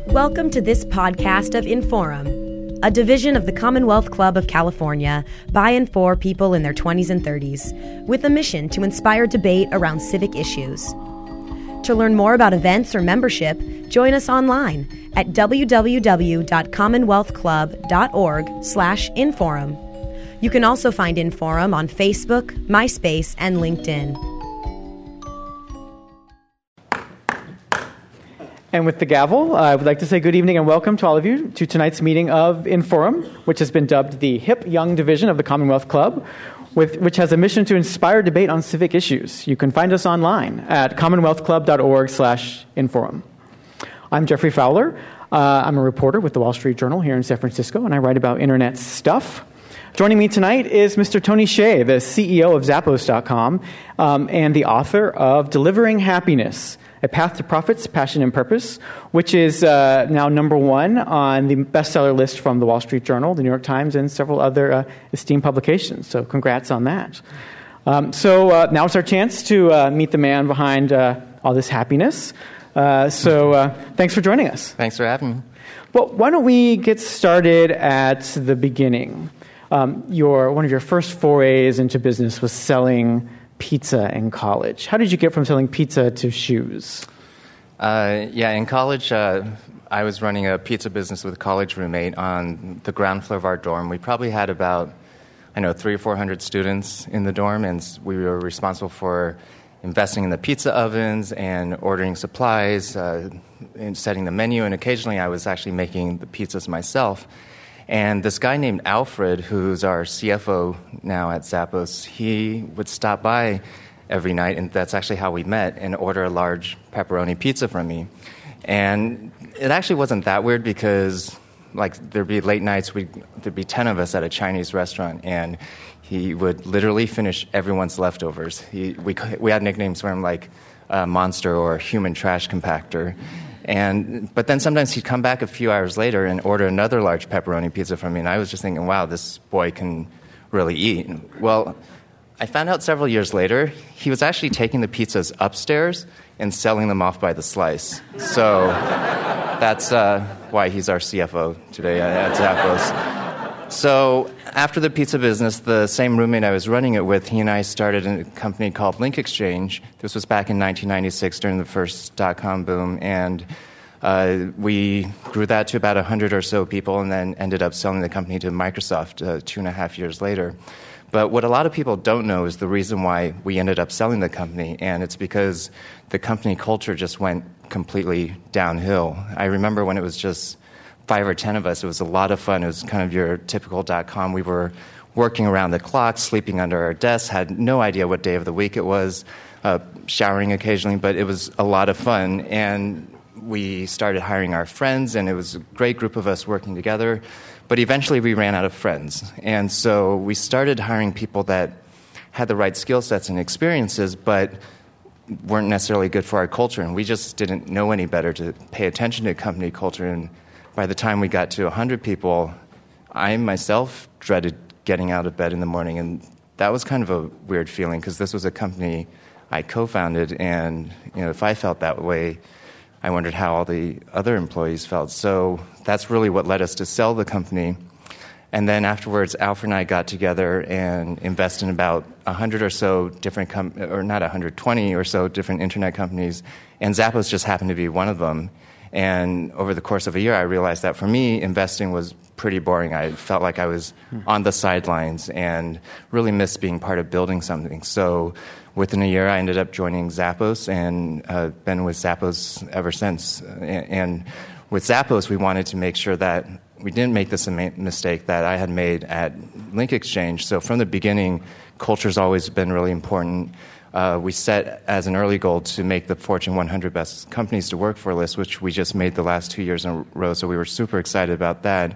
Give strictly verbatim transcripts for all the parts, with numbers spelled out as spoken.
Welcome to this podcast of Inforum, a division of the Commonwealth Club of California by and for people in their twenties and thirties, with a mission to inspire debate around civic issues. To learn more about events or membership, join us online at w w w dot commonwealth club dot org slash inforum. You can also find Inforum on Facebook, MySpace, and LinkedIn. And with the gavel, I would like to say good evening and welcome to all of you to tonight's meeting of Inforum, which has been dubbed the Hip Young Division of the Commonwealth Club, with, which has a mission to inspire debate on civic issues. You can find us online at commonwealth club dot org slash inforum. I'm Jeffrey Fowler. Uh, I'm a reporter with the Wall Street Journal here in San Francisco, and I write about internet stuff. Joining me tonight is Mister Tony Hsieh, the C E O of Zappos dot com um, and the author of Delivering Happiness, A Path to Profits, Passion, and Purpose, which is uh, now number one on the bestseller list from the Wall Street Journal, the New York Times, and several other uh, esteemed publications. So congrats on that. Um, so uh, now it's our chance to uh, meet the man behind uh, all this happiness. Uh, so uh, thanks for joining us. Thanks for having me. Well, why don't we get started at the beginning? Um, your one of your first forays into business was selling pizza in college. How did you get from selling pizza to shoes? Uh, yeah, in college, uh, I was running a pizza business with a college roommate on the ground floor of our dorm. We probably had about, I know, three or four hundred students in the dorm, and we were responsible for investing in the pizza ovens and ordering supplies uh, and setting the menu. And occasionally, I was actually making the pizzas myself. And this guy named Alfred, who's our C F O now at Zappos, he would stop by every night, and that's actually how we met, and order a large pepperoni pizza from me. And it actually wasn't that weird because, like, there'd be late nights, we'd, there'd be ten of us at a Chinese restaurant, and he would literally finish everyone's leftovers. He, we, we had nicknames for him like uh, Monster or Human Trash Compactor. And but then sometimes he'd come back a few hours later and order another large pepperoni pizza from me, and I was just thinking, wow, this boy can really eat. Well, I found out several years later he was actually taking the pizzas upstairs and selling them off by the slice. So that's uh, why he's our C F O today at Zappos. So after the pizza business, the same roommate I was running it with, he and I started a company called Link Exchange. This was back in nineteen ninety-six during the first dot-com boom, and uh, we grew that to about one hundred or so people and then ended up selling the company to Microsoft uh, two and a half years later. But what a lot of people don't know is the reason why we ended up selling the company, and it's because the company culture just went completely downhill. I remember when it was just five or ten of us. It was a lot of fun. It was kind of your typical dot-com. We were working around the clock, sleeping under our desks, had no idea what day of the week it was, uh, showering occasionally, but it was a lot of fun. And we started hiring our friends, and it was a great group of us working together. But eventually we ran out of friends. And so we started hiring people that had the right skill sets and experiences, but weren't necessarily good for our culture. And we just didn't know any better to pay attention to company culture. And by the time we got to one hundred people, I myself dreaded getting out of bed in the morning, and that was kind of a weird feeling because this was a company I co-founded, and you know, if I felt that way, I wondered how all the other employees felt. So that's really what led us to sell the company. And then afterwards, Alfred and I got together and invested in about one hundred or so different, com- or not one hundred, twenty or so different internet companies, and Zappos just happened to be one of them. And over the course of a year, I realized that for me, investing was pretty boring. I felt like I was on the sidelines and really missed being part of building something. So within a year, I ended up joining Zappos and uh, been with Zappos ever since. And with Zappos, we wanted to make sure that we didn't make this mistake that I had made at Link Exchange. So from the beginning, culture's always been really important. Uh, we set as an early goal to make the Fortune one hundred Best Companies to Work For list, which we just made the last two years in a row, so we were super excited about that.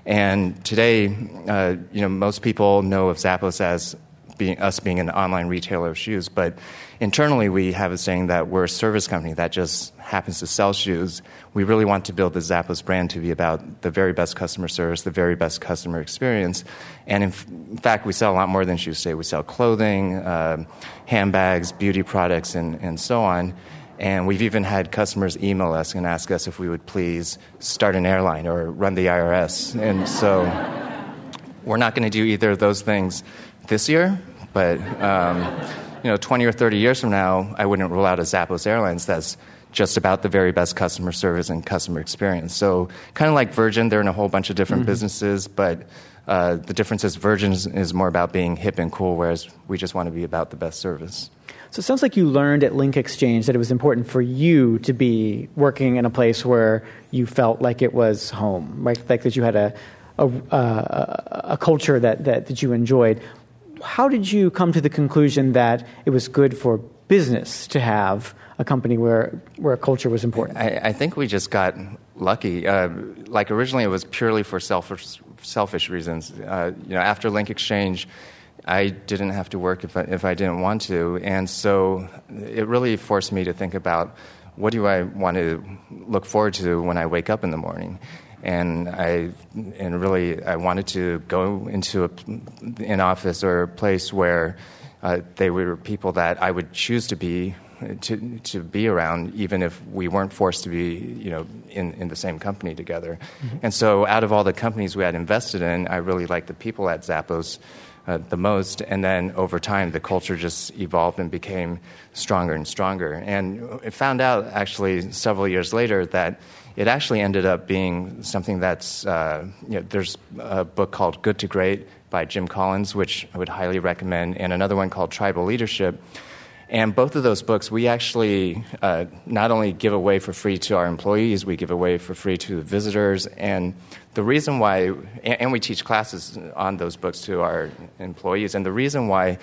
And today, uh, you know, most people know of Zappos as being, us being an online retailer of shoes, but internally we have a saying that we're a service company that just happens to sell shoes. We really want to build the Zappos brand to be about the very best customer service, the very best customer experience. And in, f- in fact, we sell a lot more than shoes today. We sell clothing, uh, handbags, beauty products, and, and so on. And we've even had customers email us and ask us if we would please start an airline or run the I R S. And so we're not going to do either of those things this year, but um, you know, twenty or thirty years from now, I wouldn't rule out a Zappos Airlines that's just about the very best customer service and customer experience. So kind of like Virgin, they're in a whole bunch of different mm-hmm. businesses, but uh, the difference is Virgin is, is more about being hip and cool, whereas we just want to be about the best service. So it sounds like you learned at Link Exchange that it was important for you to be working in a place where you felt like it was home, right? Like that you had a a, a, a culture that, that, that you enjoyed. How did you come to the conclusion that it was good for business to have a company where where culture was important? I, I think we just got lucky. Uh, like originally, it was purely for selfish selfish reasons. Uh, you know, after Link Exchange, I didn't have to work if I, if I didn't want to, and so it really forced me to think about what do I want to look forward to when I wake up in the morning. And I, and really, I wanted to go into a, an office or a place where uh, they were people that I would choose to be to to be around, even if we weren't forced to be, you know, in, in the same company together. Mm-hmm. And so, out of all the companies we had invested in, I really liked the people at Zappos uh, the most. And then over time, the culture just evolved and became stronger and stronger. And I found out actually several years later that it actually ended up being something that's, uh, you know, there's a book called Good to Great by Jim Collins, which I would highly recommend, and another one called Tribal Leadership. And both of those books, we actually uh, not only give away for free to our employees, we give away for free to visitors. And the reason why, and we teach classes on those books to our employees. And the reason why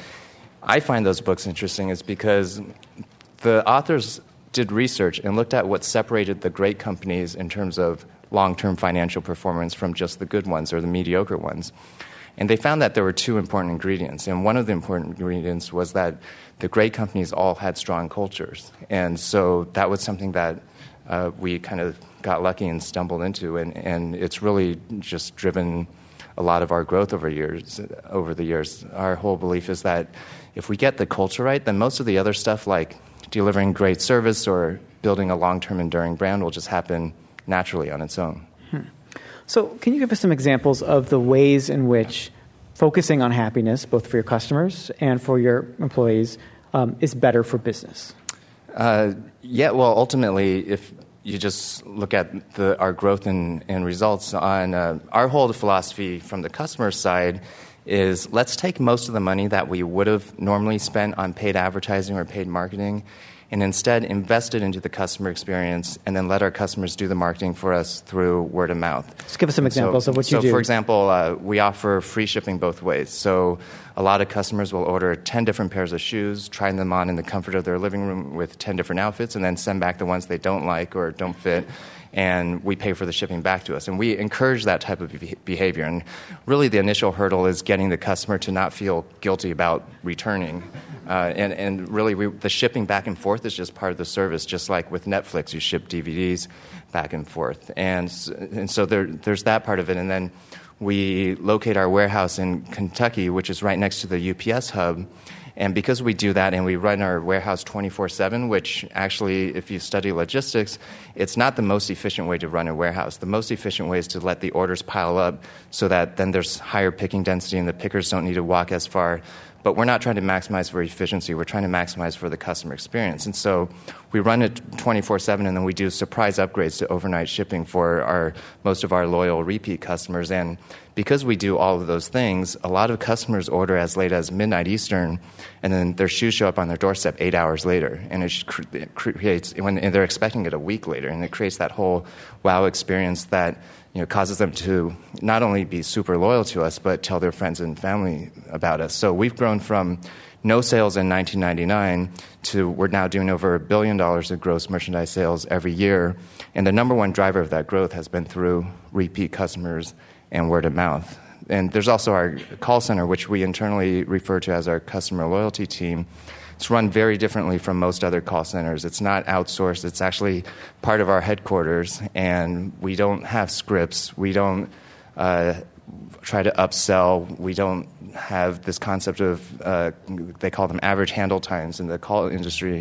I find those books interesting is because the authors did research and looked at what separated the great companies in terms of long-term financial performance from just the good ones or the mediocre ones. And they found that there were two important ingredients. And one of the important ingredients was that the great companies all had strong cultures. And so that was something that uh, we kind of got lucky and stumbled into. And, and it's really just driven a lot of our growth over years. Over the years, our whole belief is that if we get the culture right, then most of the other stuff like delivering great service or building a long-term enduring brand will just happen naturally on its own. Hmm. So can you give us some examples of the ways in which focusing on happiness, both for your customers and for your employees, um, is better for business? Uh, yeah, well, ultimately, if you just look at the, our growth and, and results on uh, our whole philosophy from the customer side is let's take most of the money that we would have normally spent on paid advertising or paid marketing and instead invest it into the customer experience and then let our customers do the marketing for us through word of mouth. Just give us some and examples so, of what you so do. So, for example, uh, we offer free shipping both ways. So a lot of customers will order ten different pairs of shoes, try them on in the comfort of their living room with ten different outfits, and then send back the ones they don't like or don't fit, and we pay for the shipping back to us. And we encourage that type of behavior. And really the initial hurdle is getting the customer to not feel guilty about returning. Uh, and, and really, we, the shipping back and forth is just part of the service, just like with Netflix, you ship D V Ds back and forth. And, and so there, there's that part of it. And then we locate our warehouse in Kentucky, which is right next to the U P S hub. And because we do that and we run our warehouse twenty-four seven, which actually, if you study logistics, it's not the most efficient way to run a warehouse. The most efficient way is to let the orders pile up so that then there's higher picking density and the pickers don't need to walk as far. But we're not trying to maximize for efficiency. We're trying to maximize for the customer experience. And so we run it twenty-four seven, and then we do surprise upgrades to overnight shipping for our most of our loyal repeat customers. And because we do all of those things, a lot of customers order as late as midnight Eastern, and then their shoes show up on their doorstep eight hours later. And it creates, when and they're expecting it a week later, and it creates that whole wow experience that, you know, causes them to not only be super loyal to us, but tell their friends and family about us. So we've grown from no sales in nineteen ninety-nine to we're now doing over a billion dollars of gross merchandise sales every year. And the number one driver of that growth has been through repeat customers and word of mouth. And there's also our call center, which we internally refer to as our customer loyalty team. It's run very differently from most other call centers. It's not outsourced. It's actually part of our headquarters, and we don't have scripts. We don't uh, try to upsell. We don't have this concept of, uh, they call them average handle times in the call industry,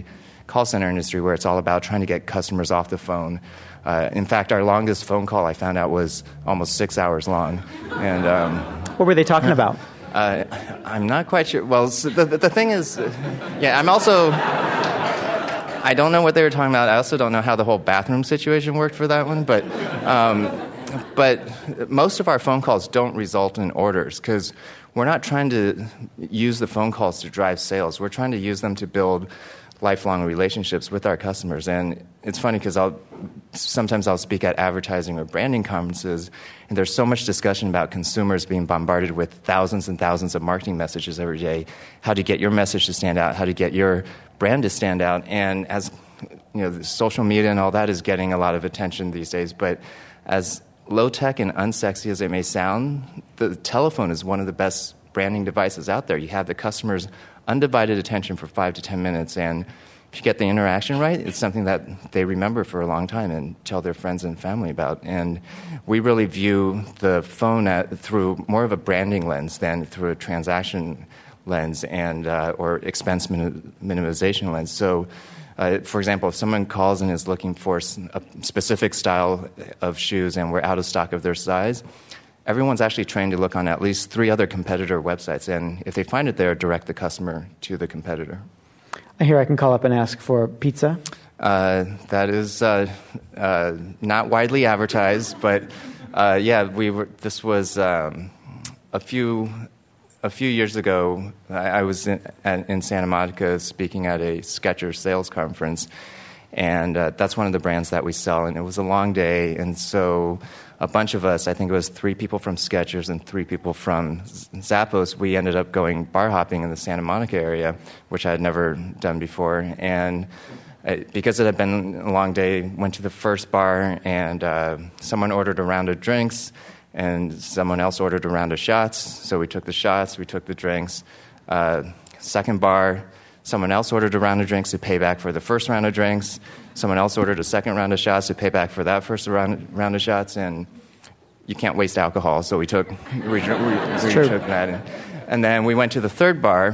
call center industry where it's all about trying to get customers off the phone. Uh, in fact, our longest phone call, I found out, was almost six hours long. And um, what were they talking about? Uh, I'm not quite sure. Well, so the, the thing is, uh, yeah, I'm also, I don't know what they were talking about. I also don't know how the whole bathroom situation worked for that one. But, um, but most of our phone calls don't result in orders because we're not trying to use the phone calls to drive sales. We're trying to use them to build lifelong relationships with our customers. And it's funny because I'll sometimes I'll speak at advertising or branding conferences, and there's so much discussion about consumers being bombarded with thousands and thousands of marketing messages every day, how to get your message to stand out, how to get your brand to stand out. And as you know, the social media and all that is getting a lot of attention these days, but as low-tech and unsexy as it may sound, the telephone is one of the best branding devices out there. You have the customer's undivided attention for five to ten minutes, and if you get the interaction right, it's something that they remember for a long time and tell their friends and family about. And we really view the phone at, through more of a branding lens than through a transaction lens and uh, or expense minim- minimization lens. So, uh, for example, if someone calls and is looking for a specific style of shoes and we're out of stock of their size, everyone's actually trained to look on at least three other competitor websites, and if they find it there, direct the customer to the competitor. I hear I can call up and ask for pizza. Uh, that is uh, uh, not widely advertised, but uh, yeah, we were. This was um, a few a few years ago. I, I was in, in Santa Monica speaking at a Skechers sales conference, and uh, that's one of the brands that we sell. And it was a long day, and so a bunch of us, I think it was three people from Skechers and three people from Zappos, we ended up going bar hopping in the Santa Monica area, which I had never done before. And I, because it had been a long day, went to the first bar, and uh, someone ordered a round of drinks, and someone else ordered a round of shots. So we took the shots, we took the drinks. Uh, second bar, someone else ordered a round of drinks to pay back for the first round of drinks. Someone else ordered a second round of shots to pay back for that first round, round of shots. And you can't waste alcohol, so we took we, we, we took that. And, and then we went to the third bar.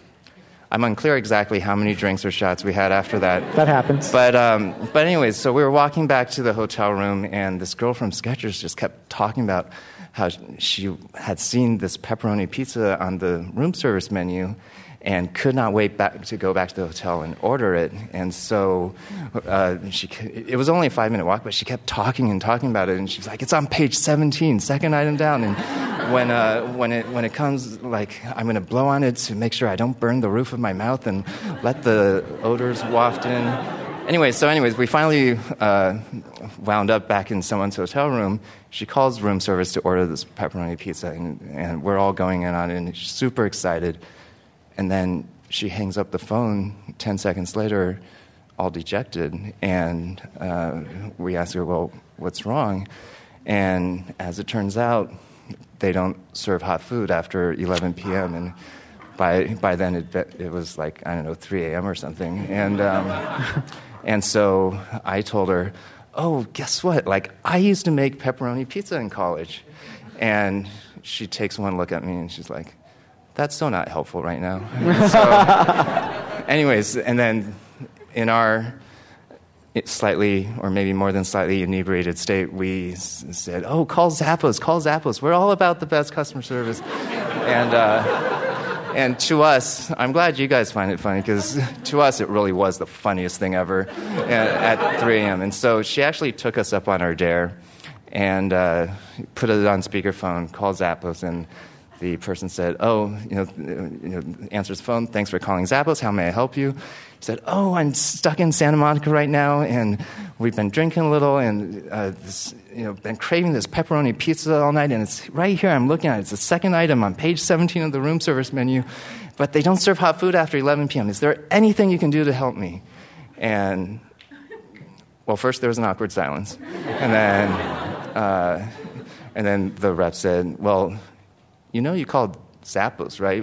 I'm unclear exactly how many drinks or shots we had after that. That happens. But um, but anyways, so we were walking back to the hotel room, and this girl from Skechers just kept talking about how she had seen this pepperoni pizza on the room service menu and could not wait back to go back to the hotel and order it. And so uh, she, it was only a five-minute walk, but she kept talking and talking about it. And she was like, "It's on page seventeen, second item down." And when uh, when it when it comes, like, I'm going to blow on it to make sure I don't burn the roof of my mouth and let the odors waft in. Anyway, so anyways, we finally uh, wound up back in someone's hotel room. She calls room service to order this pepperoni pizza, and, and we're all going in on it, and she's super excited. And then she hangs up the phone ten seconds later, all dejected. And uh, we ask her, well, what's wrong? And as it turns out, they don't serve hot food after eleven p.m. And by by then, it, it was like, I don't know, three a.m. or something. And, um, and so I told her, oh, guess what? Like, I used to make pepperoni pizza in college. And she takes one look at me, and she's like, that's so not helpful right now. So, anyways, and then in our slightly, or maybe more than slightly inebriated state, we s- said, oh, call Zappos, call Zappos. We're all about the best customer service. And uh, and to us, I'm glad you guys find it funny, because to us it really was the funniest thing ever at, at three a.m. And so she actually took us up on our dare and uh, put it on speakerphone, called Zappos, and the person said, oh, you know, you know, answers the phone, thanks for calling Zappos, how may I help you? He said, oh, I'm stuck in Santa Monica right now, and we've been drinking a little, and uh, this, you know, been craving this pepperoni pizza all night, and it's right here, I'm looking at it, it's the second item on page seventeen of the room service menu, but they don't serve hot food after eleven p.m. Is there anything you can do to help me? And, well, first there was an awkward silence, and then, uh, and then the rep said, well, you know you called Zappos, right?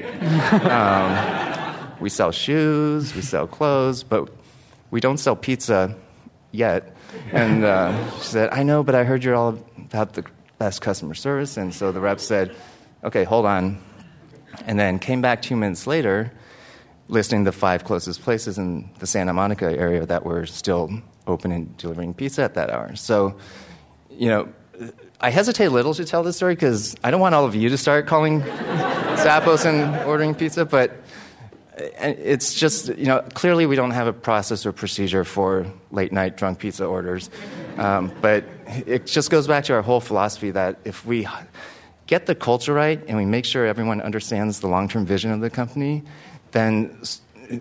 um, we sell shoes, we sell clothes, but we don't sell pizza yet. And uh, she said, I know, but I heard you're all about the best customer service. And so the rep said, okay, hold on. And then came back two minutes later listing the five closest places in the Santa Monica area that were still open and delivering pizza at that hour. So, you know, I hesitate a little to tell this story because I don't want all of you to start calling Zappos and ordering pizza, but it's just, you know, clearly we don't have a process or procedure for late-night drunk pizza orders. Um, but it just goes back to our whole philosophy that if we get the culture right and we make sure everyone understands the long-term vision of the company, then s-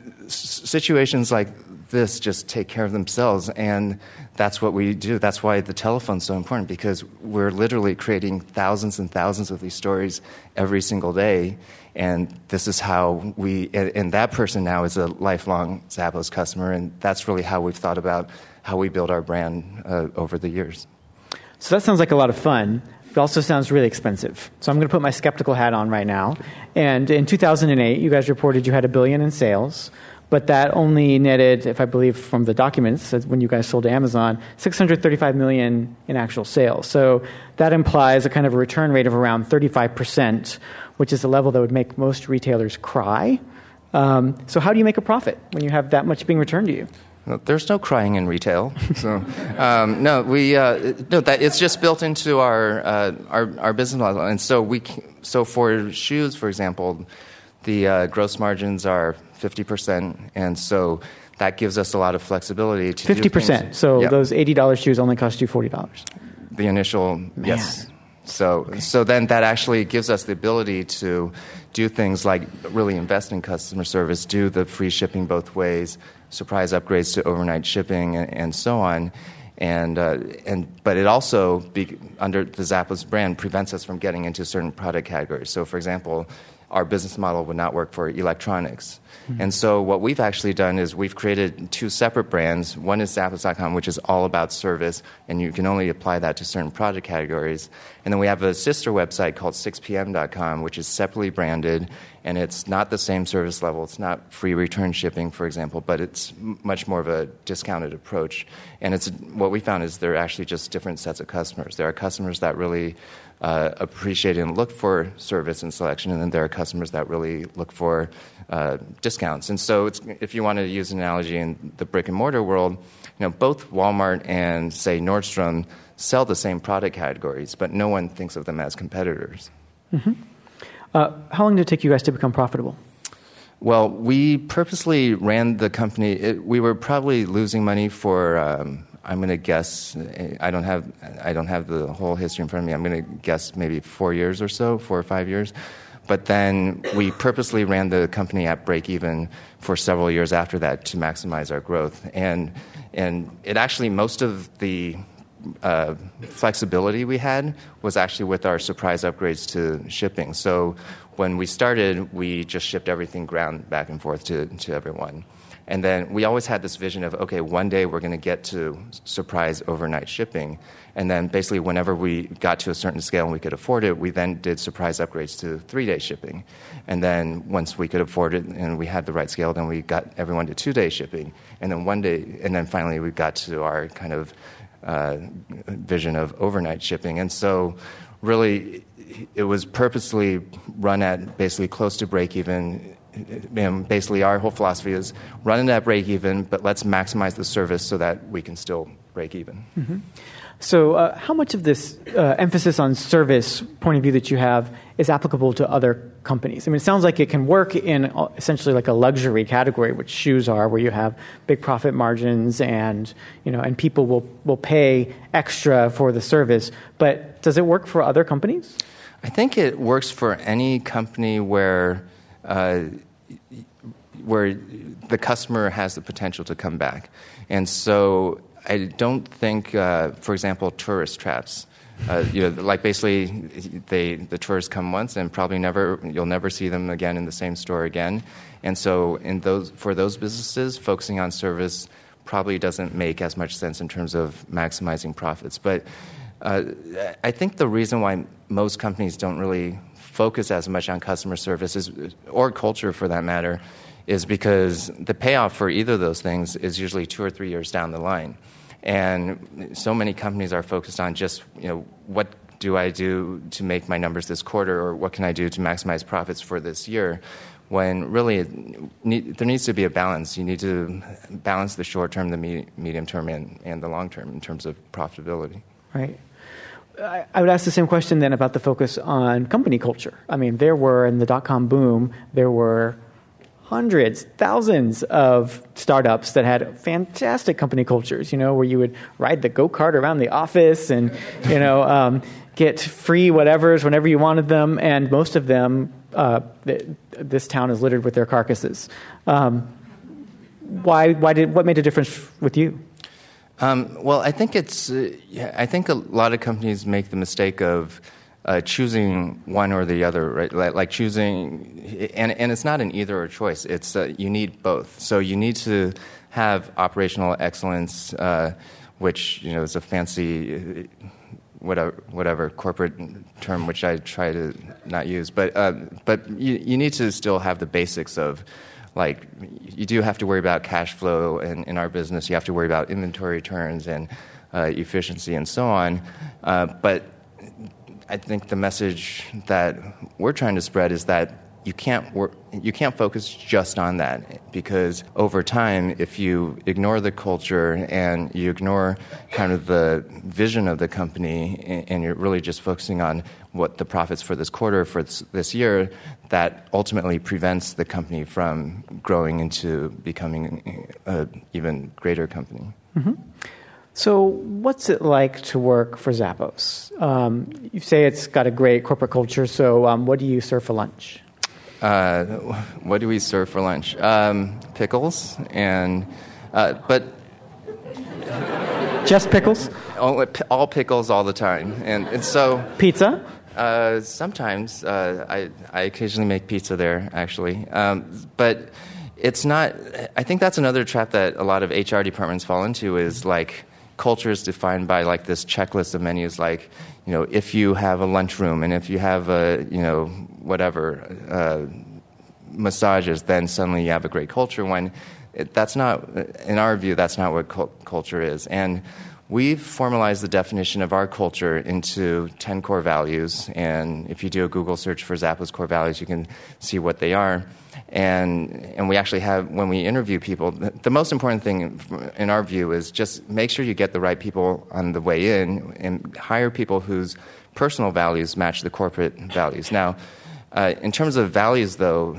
situations like this just take care of themselves. And that's what we do. That's why the telephone's so important, because we're literally creating thousands and thousands of these stories every single day. And this is how we, and that person now is a lifelong Zappos customer, and that's really how we've thought about how we build our brand uh, over the years. So that sounds like a lot of fun. It also sounds really expensive. So I'm going to put my skeptical hat on right now. And in two thousand eight, you guys reported you had a billion in sales, but that only netted, if I believe from the documents, when you guys sold to Amazon, six hundred thirty-five million in actual sales. So that implies a kind of a return rate of around thirty-five percent, which is a level that would make most retailers cry. Um, so how do you make a profit when you have that much being returned to you? Well, there's no crying in retail. So um, no, we uh, no that it's just built into our uh, our our business model. And so we so for shoes, for example, the uh, gross margins are fifty percent, and so that gives us a lot of flexibility to fifty percent. Do things. So Yep. those eighty dollars shoes only cost you forty dollars. The initial, Man. yes. So okay. so then that actually gives us the ability to do things like really invest in customer service, do the free shipping both ways, surprise upgrades to overnight shipping, and, and so on. And uh, and but it also, be, under the Zappos brand, prevents us from getting into certain product categories. So, for example, our business model would not work for electronics. Mm-hmm. And so what we've actually done is we've created two separate brands. One is Zappos dot com, which is all about service, and you can only apply that to certain product categories. And then we have a sister website called six p m dot com, which is separately branded, and it's not the same service level. It's not free return shipping, for example, but it's much more of a discounted approach. And it's what we found is they're actually just different sets of customers. There are customers that really uh, appreciate and look for service and selection, and then there are customers that really look for uh, discounts. And so it's, if you wanted to use an analogy in the brick-and-mortar world, you know, both Walmart and, say, Nordstrom sell the same product categories, but no one thinks of them as competitors. Mm-hmm. Uh, how long did it take you guys to become profitable? Well, we purposely ran the company. It, we were probably losing money for, um, I'm going to guess, I don't have I don't have the whole history in front of me. I'm going to guess maybe four years or so, four or five years. But then we purposely ran the company at break even for several years after that to maximize our growth. And and it actually, most of the uh, flexibility we had was actually with our surprise upgrades to shipping. So when we started, we just shipped everything ground back and forth to, to everyone. And then we always had this vision of, okay, one day we're going to get to surprise overnight shipping. And then basically whenever we got to a certain scale and we could afford it, we then did surprise upgrades to three-day shipping. And then once we could afford it and we had the right scale, then we got everyone to two-day shipping. And then one day, and then finally we got to our kind of uh, vision of overnight shipping. And so really it was purposely run at basically close to break-even. And basically, our whole philosophy is running at break even, but let's maximize the service so that we can still break even. Mm-hmm. So, uh, how much of this uh, emphasis on service point of view that you have is applicable to other companies? I mean, it sounds like it can work in essentially like a luxury category, which shoes are, where you have big profit margins and you know, and people will will pay extra for the service. But does it work for other companies? I think it works for any company where. Uh, where the customer has the potential to come back. And so I don't think, uh, for example, tourist traps, uh, you know, like basically they, the tourists come once and probably never, you'll never see them again in the same store again. And so in those, for those businesses, focusing on service probably doesn't make as much sense in terms of maximizing profits. But uh, I think the reason why most companies don't really focus as much on customer service is, or culture for that matter, is because the payoff for either of those things is usually two or three years down the line. And so many companies are focused on just, you know, what do I do to make my numbers this quarter, or what can I do to maximize profits for this year, when really it need, there needs to be a balance. You need to balance the short term, the me- medium term, and, and the long term in terms of profitability. Right. I, I would ask the same question then about the focus on company culture. I mean, there were, in the dot-com boom, there were hundreds, thousands of startups that had fantastic company cultures, you know, where you would ride the go-kart around the office and, you know, um, get free whatevers whenever you wanted them. And most of them, uh, th- this town is littered with their carcasses. Um, why, why did, what made a difference with you? Um, well, I think it's, uh, yeah, I think a lot of companies make the mistake of Uh, choosing one or the other, right? Like, like choosing, and, and it's not an either or choice. It's uh, you need both. So you need to have operational excellence, uh, which you know is a fancy, uh, whatever, whatever corporate term, which I try to not use. But uh, but you, you need to still have the basics of, like, you do have to worry about cash flow, and in our business, you have to worry about inventory turns and uh, efficiency and so on. Uh, but I think the message that we're trying to spread is that you can't work, you can't focus just on that, because over time, if you ignore the culture and you ignore kind of the vision of the company, and, and you're really just focusing on what the profits for this quarter, for this, this year, that ultimately prevents the company from growing into becoming an even greater company. Mm-hmm. So what's it like to work for Zappos? Um, you say it's got a great corporate culture, so um, what do you serve for lunch? Uh, what do we serve for lunch? Um, pickles, and uh, but... Just pickles? All, all pickles all the time. And, and so... Pizza? Uh, sometimes. Uh, I, I occasionally make pizza there, actually. Um, but it's not... I think that's another trap that a lot of H R departments fall into, is like... culture is defined by like this checklist of menus, like, you know, if you have a lunchroom and if you have a, you know, whatever, uh, massages, then suddenly you have a great culture, when it, that's not, in our view, that's not what cu- culture is. And we've formalized the definition of our culture into ten core values. And if you do a Google search for Zappos core values, you can see what they are. And and we actually have, when we interview people, the, the most important thing in our view is just make sure you get the right people on the way in, and hire people whose personal values match the corporate values. Now, uh, in terms of values, though,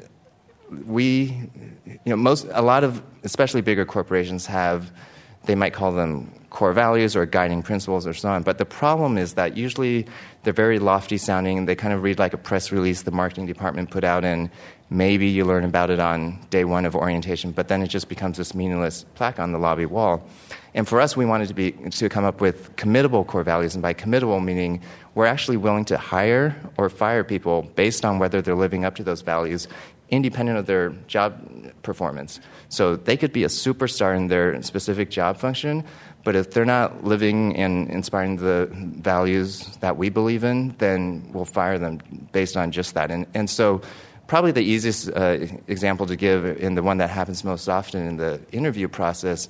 we, you know, most, a lot of, especially bigger corporations have, they might call them core values or guiding principles or so on. But the problem is that usually they're very lofty sounding. They kind of read like a press release the marketing department put out, and maybe you learn about it on day one of orientation, but then it just becomes this meaningless plaque on the lobby wall. And for us, we wanted to be to come up with committable core values. And by committable, meaning we're actually willing to hire or fire people based on whether they're living up to those values, independent of their job performance. So they could be a superstar in their specific job function, but if they're not living and inspiring the values that we believe in, then we'll fire them based on just that. And and so probably the easiest uh, example to give, and the one that happens most often in the interview process,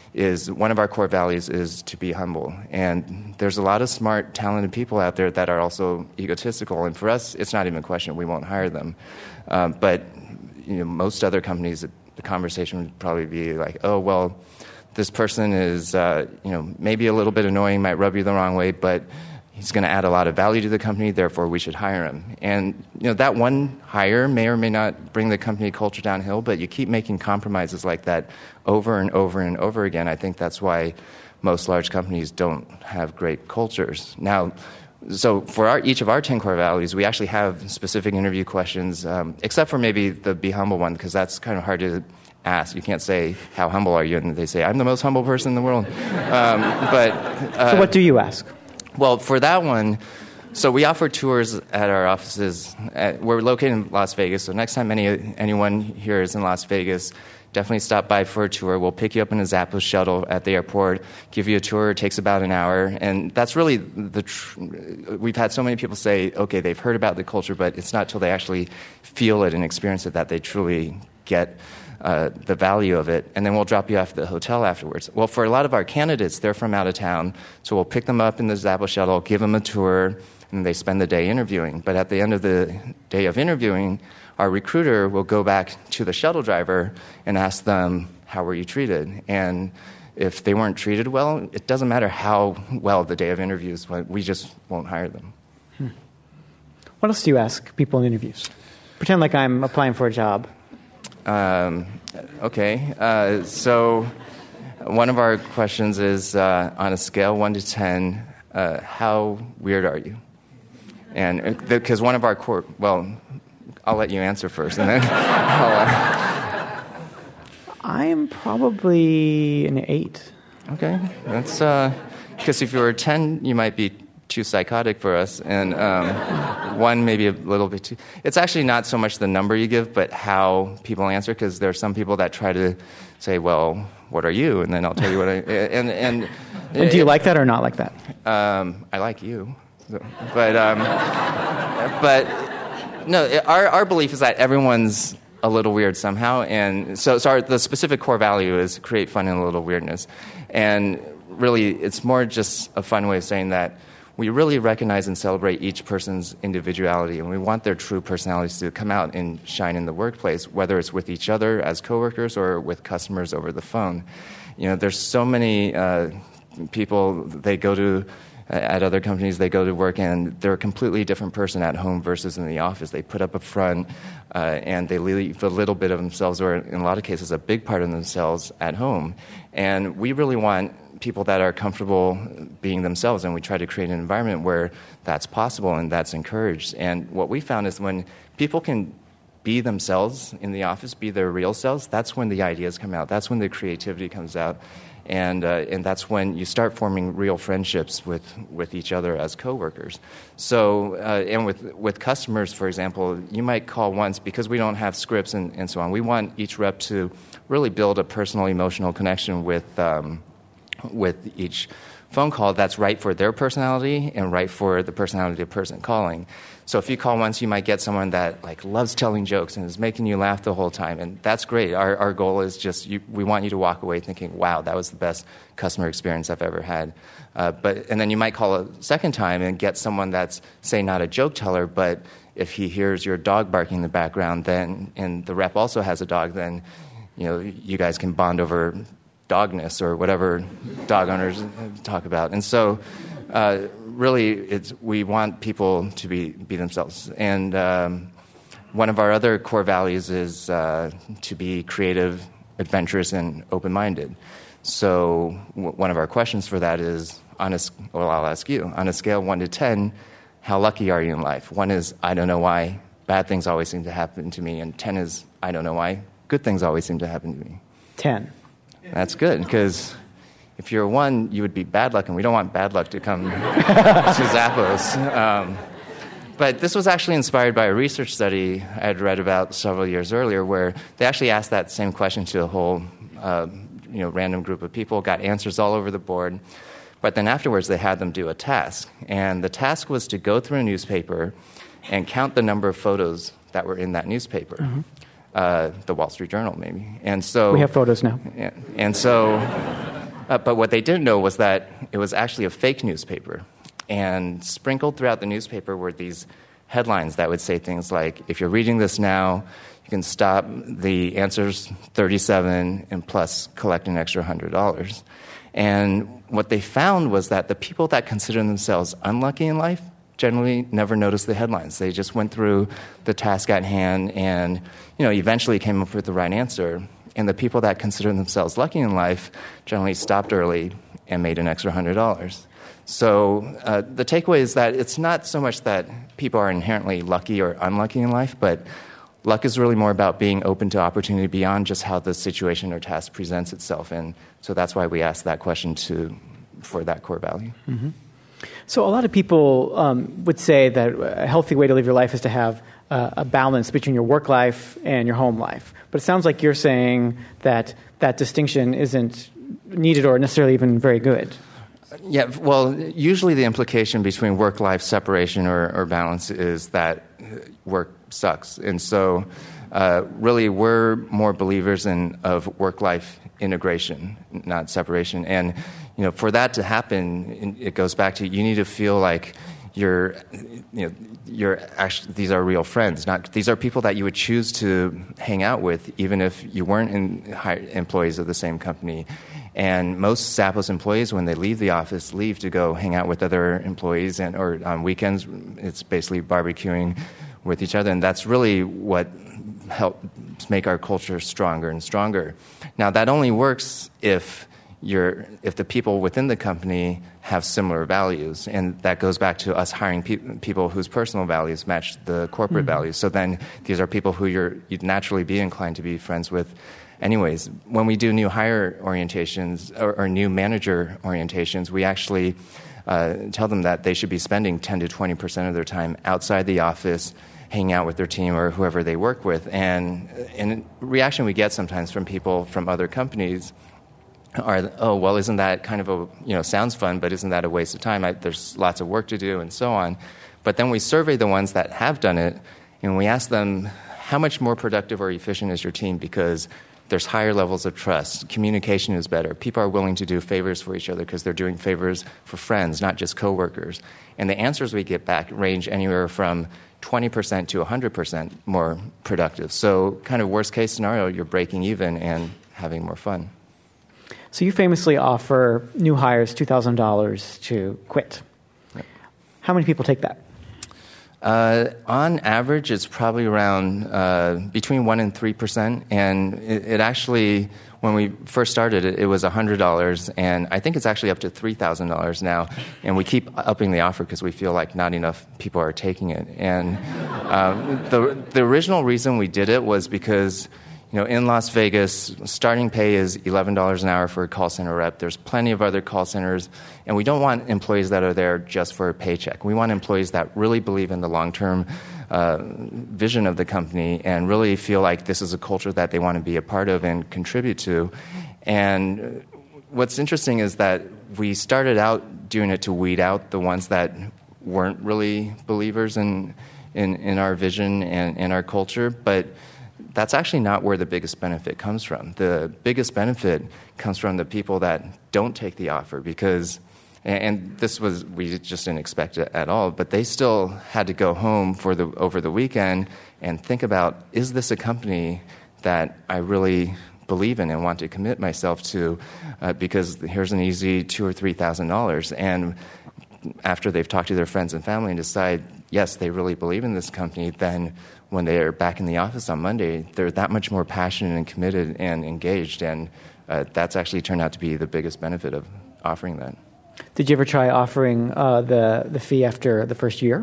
is one of our core values is to be humble. And there's a lot of smart, talented people out there that are also egotistical. And for us, it's not even a question. We won't hire them. Um, but you know, most other companies, the conversation would probably be like, oh, well, this person is, uh, you know, maybe a little bit annoying, might rub you the wrong way, but he's going to add a lot of value to the company, therefore we should hire him. And you know, that one hire may or may not bring the company culture downhill, but you keep making compromises like that over and over and over again. I think that's why most large companies don't have great cultures. Now, so for our, each of our ten core values, we actually have specific interview questions, um, except for maybe the be humble one, because that's kind of hard to ask. You can't say, how humble are you? And they say, I'm the most humble person in the world. Um, but uh, so what do you ask? Well, for that one, so we offer tours at our offices. At, we're located in Las Vegas, so next time any anyone here is in Las Vegas, definitely stop by for a tour. We'll pick you up in a Zappos shuttle at the airport, give you a tour. It takes about an hour. And that's really the tr- we've had so many people say, okay, they've heard about the culture, but it's not till they actually feel it and experience it that they truly get uh, the value of it, and then we'll drop you off at the hotel afterwards. Well, for a lot of our candidates, they're from out of town, so we'll pick them up in the Zappos shuttle, give them a tour, and they spend the day interviewing. But at the end of the day of interviewing, our recruiter will go back to the shuttle driver and ask them, how were you treated? And if they weren't treated well, it doesn't matter how well the day of interviews went, we just won't hire them. Hmm. What else do you ask people in interviews? Pretend like I'm applying for a job. Um, okay, uh, so one of our questions is, uh, on a scale one to ten, uh, how weird are you? And because one of our core, well, I'll let you answer first, and then I'll, uh... I'm probably an eight. Okay, that's because uh, if you were a ten, you might be too psychotic for us, and um, one maybe a little bit too. It's actually not so much the number you give, but how people answer, because there are some people that try to say, well, what are you? And then I'll tell you what I... And, and, and do you it, like that or not like that? Um, I like you. So, but, um, but no, it, our, our belief is that everyone's a little weird somehow, and so, so our, the specific core value is create fun in a little weirdness. And really, it's more just a fun way of saying that we really recognize and celebrate each person's individuality, and we want their true personalities to come out and shine in the workplace, whether it's with each other as coworkers or with customers over the phone. You know, there's so many uh, people, they go to, uh, at other companies, they go to work and they're a completely different person at home versus in the office. They put up a front uh, and they leave a little bit of themselves, or in a lot of cases, a big part of themselves at home. And we really want people that are comfortable being themselves, and we try to create an environment where that's possible and that's encouraged. And what we found is when people can be themselves in the office, be their real selves, that's when the ideas come out. That's when the creativity comes out. And uh, and that's when you start forming real friendships with, with each other as coworkers. So, uh, and with with customers, for example, you might call once because we don't have scripts and, and so on. We want each rep to really build a personal, emotional connection with um, with each phone call that's right for their personality and right for the personality of the person calling. So if you call once, you might get someone that like loves telling jokes and is making you laugh the whole time, and that's great. Our our goal is just you, we want you to walk away thinking, "Wow, that was the best customer experience I've ever had." Uh, but and then you might call a second time and get someone that's, say, not a joke teller, but if he hears your dog barking in the background, then and the rep also has a dog, then you know you guys can bond over dogness or whatever dog owners talk about. And so uh, really it's, we want people to be, be themselves. And um, one of our other core values is uh, to be creative, adventurous, and open-minded. So w- one of our questions for that is, on a, well, I'll ask you, on a scale of one to ten, how lucky are you in life? One is, I don't know why bad things always seem to happen to me, and ten is, I don't know why good things always seem to happen to me. ten. That's good, because if you're a one, you would be bad luck, and we don't want bad luck to come to Zappos. Um, but this was actually inspired by a research study I had read about several years earlier, where they actually asked that same question to a whole uh, you know, random group of people, got answers all over the board, but then afterwards they had them do a task. And the task was to go through a newspaper and count the number of photos that were in that newspaper. Mm-hmm. Uh, the Wall Street Journal, maybe. And so we have photos now. Yeah, and so, uh, but what they didn't know was that it was actually a fake newspaper. And sprinkled throughout the newspaper were these headlines that would say things like, if you're reading this now, you can stop the answers thirty-seven and plus collect an extra one hundred dollars. And what they found was that the people that consider themselves unlucky in life generally never noticed the headlines. They just went through the task at hand and, you know, eventually came up with the right answer. And the people that consider themselves lucky in life generally stopped early and made an extra one hundred dollars. So uh, the takeaway is that it's not so much that people are inherently lucky or unlucky in life, but luck is really more about being open to opportunity beyond just how the situation or task presents itself. And so that's why we asked that question to for that core value. Mm-hmm. So a lot of people um, would say that a healthy way to live your life is to have uh, a balance between your work life and your home life. But it sounds like you're saying that that distinction isn't needed or necessarily even very good. Yeah, well, usually the implication between work-life separation or, or balance is that work sucks. And so uh, really we're more believers in of work-life integration, not separation. And you know, for that to happen, it goes back to you need to feel like you're, you know, you're actually these are real friends. Not these are people that you would choose to hang out with, even if you weren't in high, employees of the same company. And most Zappos employees, when they leave the office, leave to go hang out with other employees, and or on weekends, it's basically barbecuing with each other, and that's really what helps make our culture stronger and stronger. Now, that only works if you're if the people within the company have similar values, and that goes back to us hiring pe- people whose personal values match the corporate mm-hmm. values. So then, these are people who you're you'd naturally be inclined to be friends with. Anyways, when we do new hire orientations or, or new manager orientations, we actually uh, tell them that they should be spending ten to twenty percent of their time outside the office, hanging out with their team or whoever they work with. And, and reaction we get sometimes from people from other companies are, oh, well, isn't that kind of a, you know, sounds fun, but isn't that a waste of time? I, there's lots of work to do and so on. But then we survey the ones that have done it, and we ask them, how much more productive or efficient is your team? Because there's higher levels of trust. Communication is better. People are willing to do favors for each other because they're doing favors for friends, not just coworkers. And the answers we get back range anywhere from twenty percent to one hundred percent more productive. So kind of worst case scenario, you're breaking even and having more fun. So you famously offer new hires two thousand dollars to quit. Yep. How many people take that? Uh, on average, it's probably around uh, between one and three percent, and it, it actually, when we first started, it, it was a hundred dollars, and I think it's actually up to three thousand dollars now. And we keep upping the offer because we feel like not enough people are taking it. And um, the the original reason we did it was because, you know, in Las Vegas, starting pay is eleven dollars an hour for a call center rep. There's plenty of other call centers, and we don't want employees that are there just for a paycheck. We want employees that really believe in the long-term uh, vision of the company and really feel like this is a culture that they want to be a part of and contribute to. And what's interesting is that we started out doing it to weed out the ones that weren't really believers in in, in our vision and in our culture, but that's actually not where the biggest benefit comes from. The biggest benefit comes from the people that don't take the offer because, and this was, we just didn't expect it at all, but they still had to go home for the over the weekend and think about, is this a company that I really believe in and want to commit myself to? Uh, because here's an easy two or three thousand dollars, and after they've talked to their friends and family and decide, yes, they really believe in this company, then when they are back in the office on Monday, they're that much more passionate and committed and engaged, and uh, that's actually turned out to be the biggest benefit of offering that. Did you ever try offering uh, the, the fee after the first year?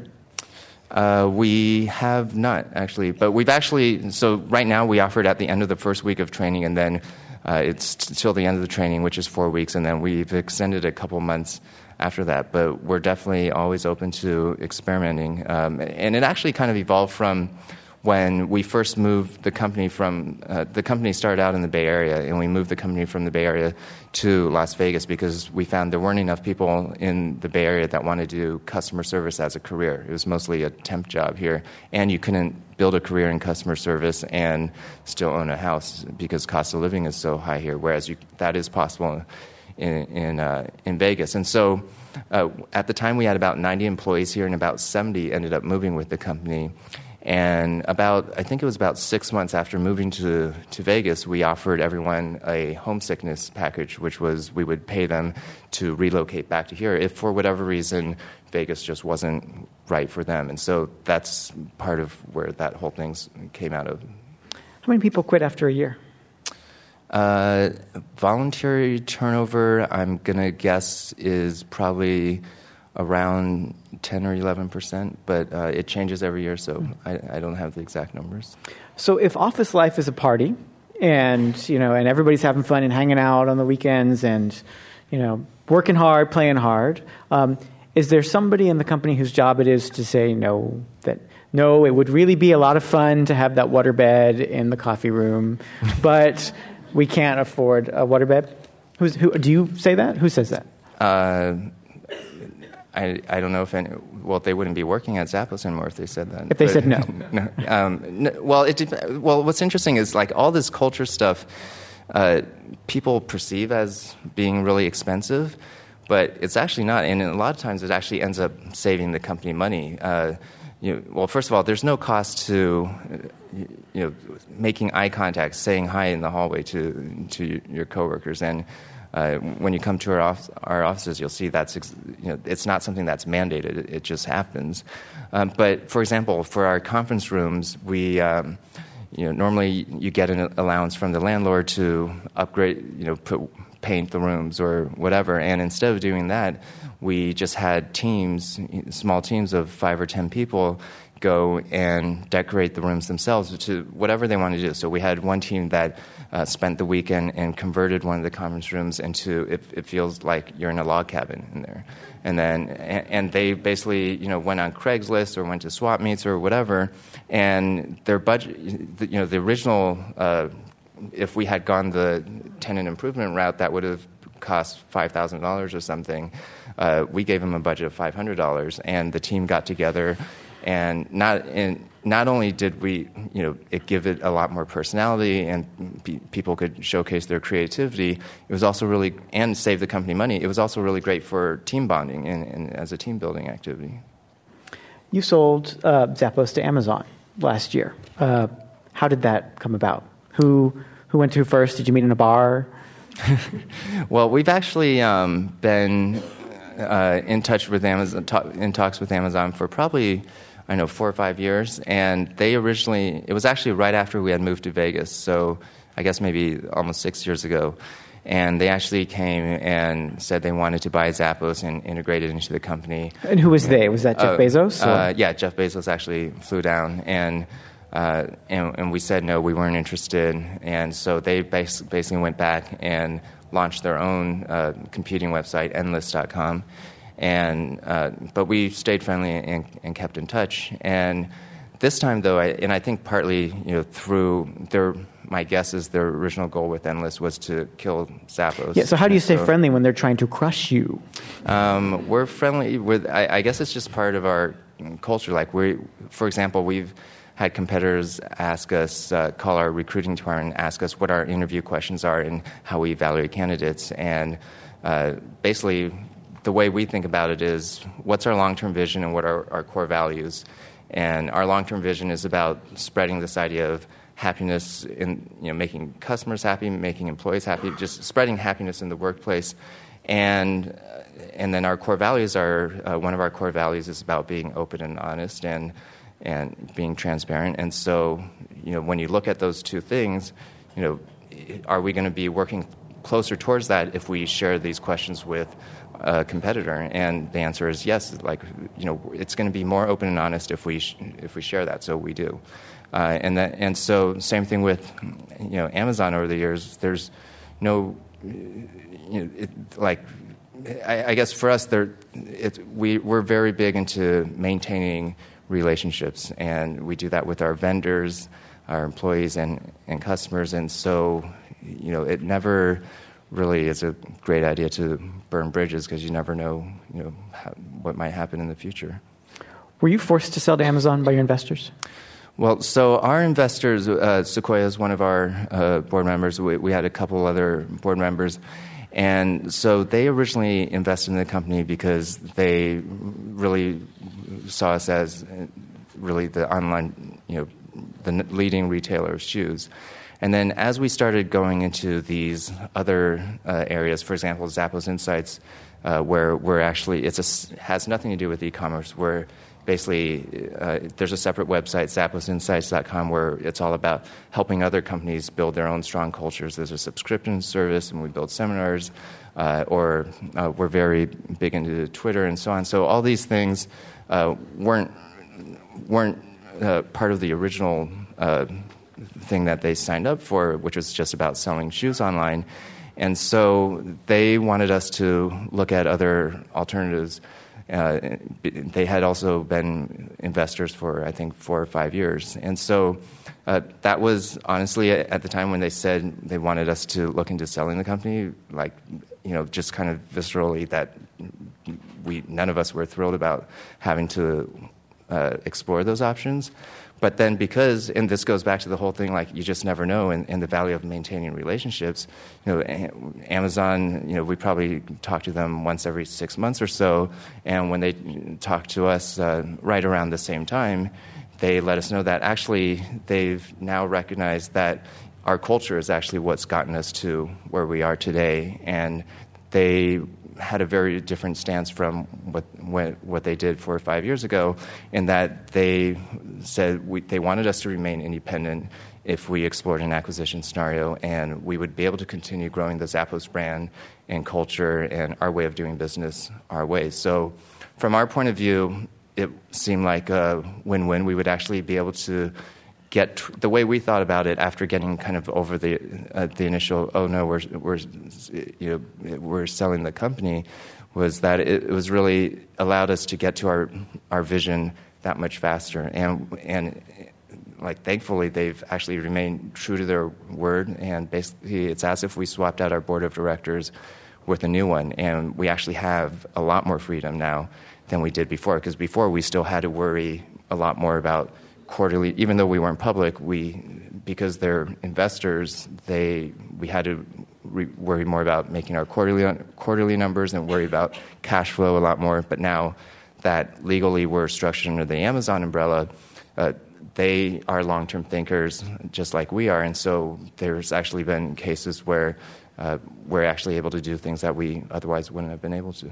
Uh, we have not, actually, but we've actually, so right now we offer it at the end of the first week of training, and then uh, it's till the end of the training, which is four weeks, and then we've extended a couple months after that, but we're definitely always open to experimenting. Um, and it actually kind of evolved from when we first moved the company from, uh, the company started out in the Bay Area, and we moved the company from the Bay Area to Las Vegas because we found there weren't enough people in the Bay Area that wanted to do customer service as a career. It was mostly a temp job here, and you couldn't build a career in customer service and still own a house because cost of living is so high here, whereas you, that is possible in in, uh, in Vegas. And so uh, at the time we had about ninety employees here, and about seventy ended up moving with the company. And about, I think it was about six months after moving to, to Vegas, we offered everyone a homesickness package, which was we would pay them to relocate back to here if for whatever reason Vegas just wasn't right for them. And so that's part of where that whole thing came out of. How many people quit after a year? Uh, voluntary turnover, I'm going to guess, is probably around ten or eleven percent, but uh, it changes every year, so I, I don't have the exact numbers. So if office life is a party, and you know, and everybody's having fun and hanging out on the weekends, and you know, working hard, playing hard, um, is there somebody in the company whose job it is to say no? That no, it would really be a lot of fun to have that waterbed in the coffee room, but we can't afford a waterbed. Who's who? Do you say that? Who says that? Uh, I, I don't know if any, well, they wouldn't be working at Zappos anymore if they said that. If they but, said no. no, um, no well, it dep- well, what's interesting is like all this culture stuff, uh, people perceive as being really expensive, but it's actually not. And a lot of times it actually ends up saving the company money. Uh, you know, well, first of all, there's no cost to, you know, making eye contact, saying hi in the hallway to to your coworkers. And Uh, when you come to our, off- our offices, you'll see that's ex- you know it's not something that's mandated. It, it just happens. Um, but for example, for our conference rooms, we um, you know normally you get an allowance from the landlord to upgrade, you know, put paint the rooms or whatever. And instead of doing that, we just had teams, small teams of five or ten people, go and decorate the rooms themselves to whatever they want to do. So we had one team that uh, spent the weekend and converted one of the conference rooms into, it, it feels like you're in a log cabin in there. And then, and, and they basically, you know, went on Craigslist or went to swap meets or whatever, and their budget, you know, the original, uh, if we had gone the tenant improvement route, that would have cost five thousand dollars or something. Uh, we gave them a budget of five hundred dollars, and the team got together. And not and not only did we, you know, it give it a lot more personality, and pe- people could showcase their creativity. It was also really, and save the company money. It was also really great for team bonding and, and as a team building activity. You sold uh, Zappos to Amazon last year. Uh, how did that come about? Who who went to first? Did you meet in a bar? Well, we've actually um, been uh, in touch with Amazon, talk, in talks with Amazon for probably, I know, four or five years. And they originally, it was actually right after we had moved to Vegas, so I guess maybe almost six years ago. And they actually came and said they wanted to buy Zappos and integrate it into the company. And who was they? Was that Jeff uh, Bezos? Uh, yeah, Jeff Bezos actually flew down, and, uh, and and we said no, we weren't interested. And so they bas- basically went back and launched their own uh, competing website, Endless dot com. And uh, but we stayed friendly and, and kept in touch. And this time, though, I, and I think partly, you know, through their, my guess is their original goal with Endless was to kill Zappos. Yeah. So how do you stay so, friendly when they're trying to crush you? Um, we're friendly with. I, I guess it's just part of our culture. Like we, for example, we've had competitors ask us, uh, call our recruiting department, and ask us what our interview questions are and how we evaluate candidates. And uh, basically, the way we think about it is, what's our long-term vision and what are our core values? And our long-term vision is about spreading this idea of happiness in, you know, making customers happy, making employees happy, just spreading happiness in the workplace. And and then our core values are, uh, one of our core values is about being open and honest and and being transparent. And so, you know, when you look at those two things, you know, are we going to be working closer towards that if we share these questions with a competitor? And the answer is yes. Like, you know, it's going to be more open and honest if we sh- if we share that. So we do. Uh, and that, and so same thing with, you know, Amazon over the years. There's no, you know, it, like, I, I guess for us, there, it, we we're very big into maintaining relationships, and we do that with our vendors, our employees, and, and customers. And so, you know, it never really is a great idea to burn bridges, because you never know, you know, how, what might happen in the future. Were you forced to sell to Amazon by your investors? Well, so our investors, uh, Sequoia is one of our uh, board members. We, we had a couple other board members. And so they originally invested in the company because they really saw us as really the online, you know, the leading retailer of shoes. And then as we started going into these other uh, areas, for example, Zappos Insights, uh, where we're actually, it's a, has nothing to do with e-commerce, where basically uh, there's a separate website, zappos insights dot com, where it's all about helping other companies build their own strong cultures. There's a subscription service, and we build seminars, uh, or uh, we're very big into Twitter and so on. So all these things uh, weren't, weren't uh, part of the original uh thing that they signed up for, which was just about selling shoes online. And so they wanted us to look at other alternatives. Uh, they had also been investors for, I think, four or five years. And so uh, that was honestly, at the time when they said they wanted us to look into selling the company, like, you know, just kind of viscerally that we none of us were thrilled about having to uh, explore those options. But then because, and this goes back to the whole thing, like you just never know, and, and the value of maintaining relationships. You know, Amazon, you know, we probably talk to them once every six months or so, and when they talk to us uh, right around the same time, they let us know that actually they've now recognized that our culture is actually what's gotten us to where we are today, and they had a very different stance from what what, what they did four or five years ago, in that they said we, they wanted us to remain independent if we explored an acquisition scenario, and we would be able to continue growing the Zappos brand and culture and our way of doing business our way. So from our point of view, it seemed like a win-win. We would actually be able to get tr- the way we thought about it after getting kind of over the uh, the initial, oh no, we're we're you know we're selling the company, was that it, it was really allowed us to get to our our vision that much faster, and and like thankfully they've actually remained true to their word, and basically it's as if we swapped out our board of directors with a new one, and we actually have a lot more freedom now than we did before, because before we still had to worry a lot more about quarterly, even though we weren't public, we, because they're investors, they, we had to re- worry more about making our quarterly quarterly numbers and worry about cash flow a lot more. But now that legally we're structured under the Amazon umbrella, uh, they are long-term thinkers just like we are, and so there's actually been cases where uh, we're actually able to do things that we otherwise wouldn't have been able to.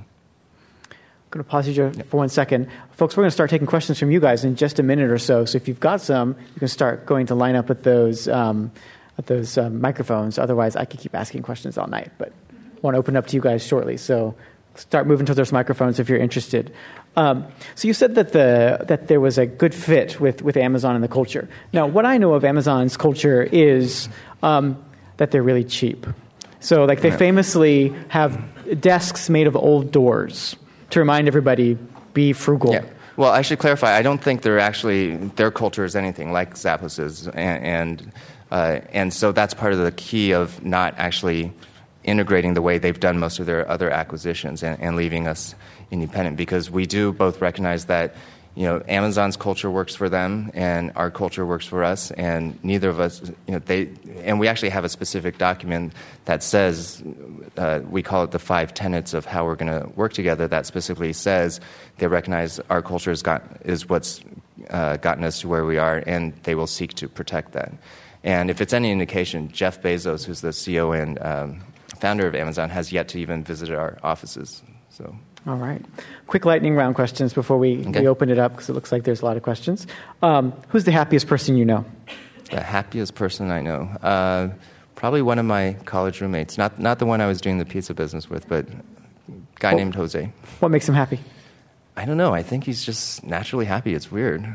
I'm going to pause you for one second. Folks, we're going to start taking questions from you guys in just a minute or so. So if you've got some, you can start going to line up with those um, with those um, microphones. Otherwise, I could keep asking questions all night. But I want to open up to you guys shortly. So start moving to those microphones if you're interested. Um, so you said that the that there was a good fit with, with Amazon and the culture. Now, what I know of Amazon's culture is um, that they're really cheap. So like they famously have desks made of old doors to remind everybody, be frugal. Yeah. Well, I should clarify. I don't think they're actually their culture is anything like Zappos's, and and, uh, and so that's part of the key of not actually integrating the way they've done most of their other acquisitions and, and leaving us independent, because we do both recognize that, you know, Amazon's culture works for them and our culture works for us, and neither of us, you know, they, and we actually have a specific document that says, uh, we call it the five tenets of how we're going to work together, that specifically says they recognize our culture is, got, is what's uh, gotten us to where we are, and they will seek to protect that. And if it's any indication, Jeff Bezos, who's the C E O and um, founder of Amazon, has yet to even visit our offices. So. All right. Quick lightning round questions before we, okay. we open it up, because it looks like there's a lot of questions. Um, who's the happiest person you know? The happiest person I know? Uh, probably one of my college roommates. Not not the one I was doing the pizza business with, but a guy what, named Jose. What makes him happy? I don't know. I think he's just naturally happy. It's weird.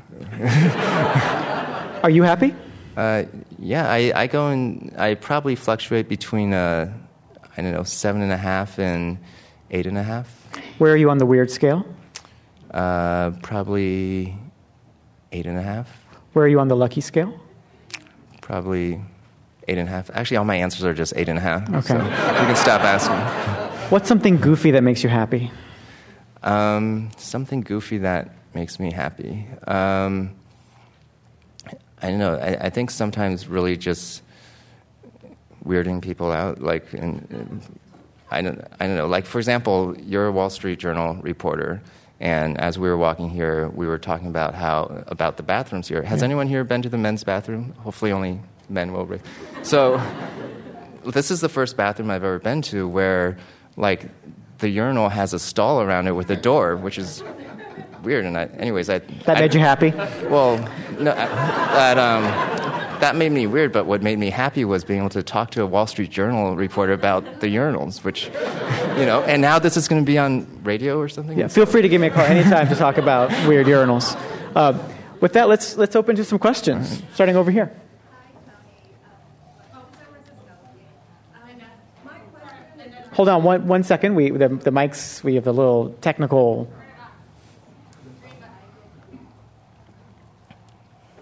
Are you happy? Uh, yeah, I, I go and I probably fluctuate between, uh, I don't know, seven and a half and eight and a half. Where are you on the weird scale? Uh, probably eight and a half. Where are you on the lucky scale? Probably eight and a half. Actually, all my answers are just eight and a half. Okay. So you can stop asking. What's something goofy that makes you happy? Um, something goofy that makes me happy. Um, I don't know. I, I think sometimes really just weirding people out, like in, I don't, I don't know. Like, for example, you're a Wall Street Journal reporter, and as we were walking here, we were talking about how about the bathrooms here. Has yeah. anyone here been to the men's bathroom? Hopefully, only men will. Re- so, this is the first bathroom I've ever been to where, like, the urinal has a stall around it with a door, which is weird. And I, anyways, I that I, made you happy. Well, no, I, that um. That made me weird, but what made me happy was being able to talk to a Wall Street Journal reporter about the urinals, which, you know, and now this is going to be on radio or something? Yeah, feel free to give me a call anytime to talk about weird urinals. Uh, with that, let's let's open to some questions, right. Starting over here. Hold on one one second. We the, the mics, we have a little technical...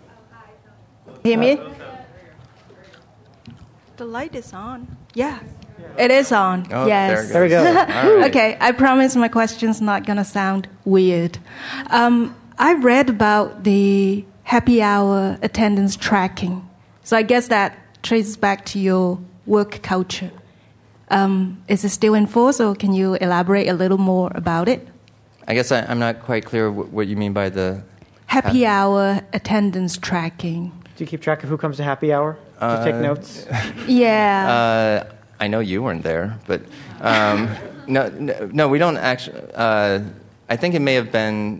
Hear me? The light is on. Yeah. It is on. Oh, yes. There we go. All right. Okay, I promise my question's not going to sound weird. Um, I read about the happy hour attendance tracking. So I guess that traces back to your work culture. Um, is it still in force, or can you elaborate a little more about it? I guess I, I'm not quite clear what, what you mean by the... Happy hour attendance tracking. Do you keep track of who comes to happy hour? Do you Uh, take notes? Yeah. Uh, I know you weren't there, but um, no, no, no, we don't actually. Uh, I think it may have been.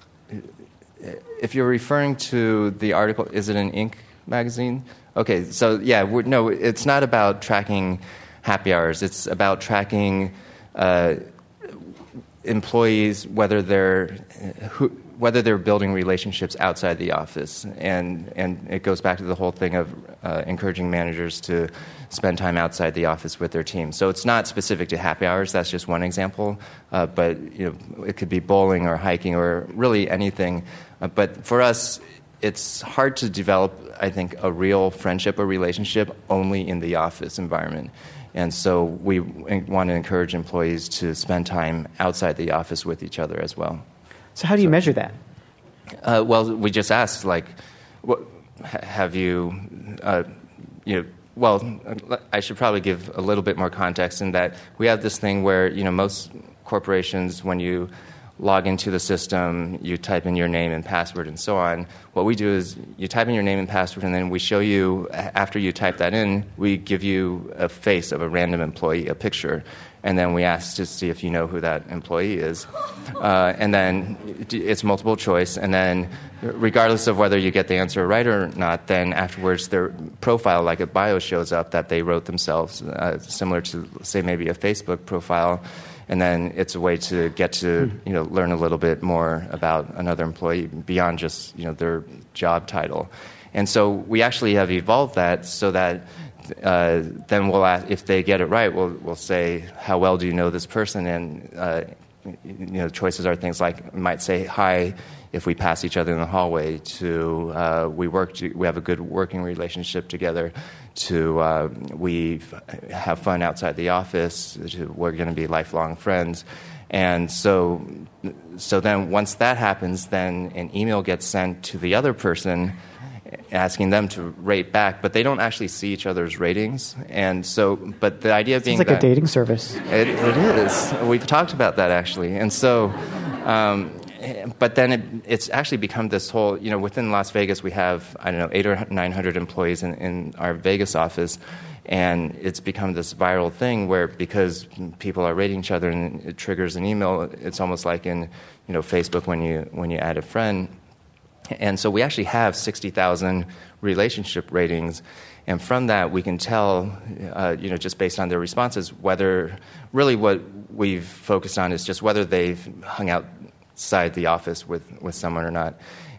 If you're referring to the article, is it an Inc magazine? Okay, so yeah, we're, no, it's not about tracking happy hours. It's about tracking uh, employees, whether they're who, whether they're building relationships outside the office, and and it goes back to the whole thing of uh, encouraging managers to spend time outside the office with their team. So it's not specific to happy hours. That's just one example. Uh, but you know, it could be bowling or hiking or really anything. Uh, but for us, it's hard to develop, I think, a real friendship or relationship only in the office environment. And so we want to encourage employees to spend time outside the office with each other as well. So how do you measure that? Uh, well, we just asked, like, what, have you, uh, you know, well, I should probably give a little bit more context in that we have this thing where, you know, most corporations, when you log into the system, you type in your name and password and so on. What we do is you type in your name and password, and then we show you, after you type that in, we give you a face of a random employee, a picture, and then we ask to see if you know who that employee is. Uh, and then it's multiple choice, and then regardless of whether you get the answer right or not, then afterwards their profile, like a bio, shows up that they wrote themselves, uh, similar to, say, maybe a Facebook profile. And then it's a way to get to, you know, learn a little bit more about another employee beyond just, you know, their job title. And so we actually have evolved that so that uh, then we'll ask, if they get it right, we'll we'll say, how well do you know this person? And uh, you know, choices are things like, we might say hi if we pass each other in the hallway, to uh, we work, to, we have a good working relationship together, to uh, we have fun outside the office, to we're going to be lifelong friends. And so, so then once that happens, then an email gets sent to the other person asking them to rate back, but they don't actually see each other's ratings. And so, but the idea being it's like that, a dating service. It, it is. We've talked about that, actually. And so, um, but then it, it's actually become this whole, you know, within Las Vegas, we have, I don't know, eight or nine hundred employees in, in our Vegas office. And it's become this viral thing where, because people are rating each other and it triggers an email, it's almost like in, you know, Facebook when you when you add a friend. And so we actually have sixty thousand relationship ratings. And from that, we can tell, uh, you know, just based on their responses, whether really what we've focused on is just whether they've hung outside the office with, with someone or not.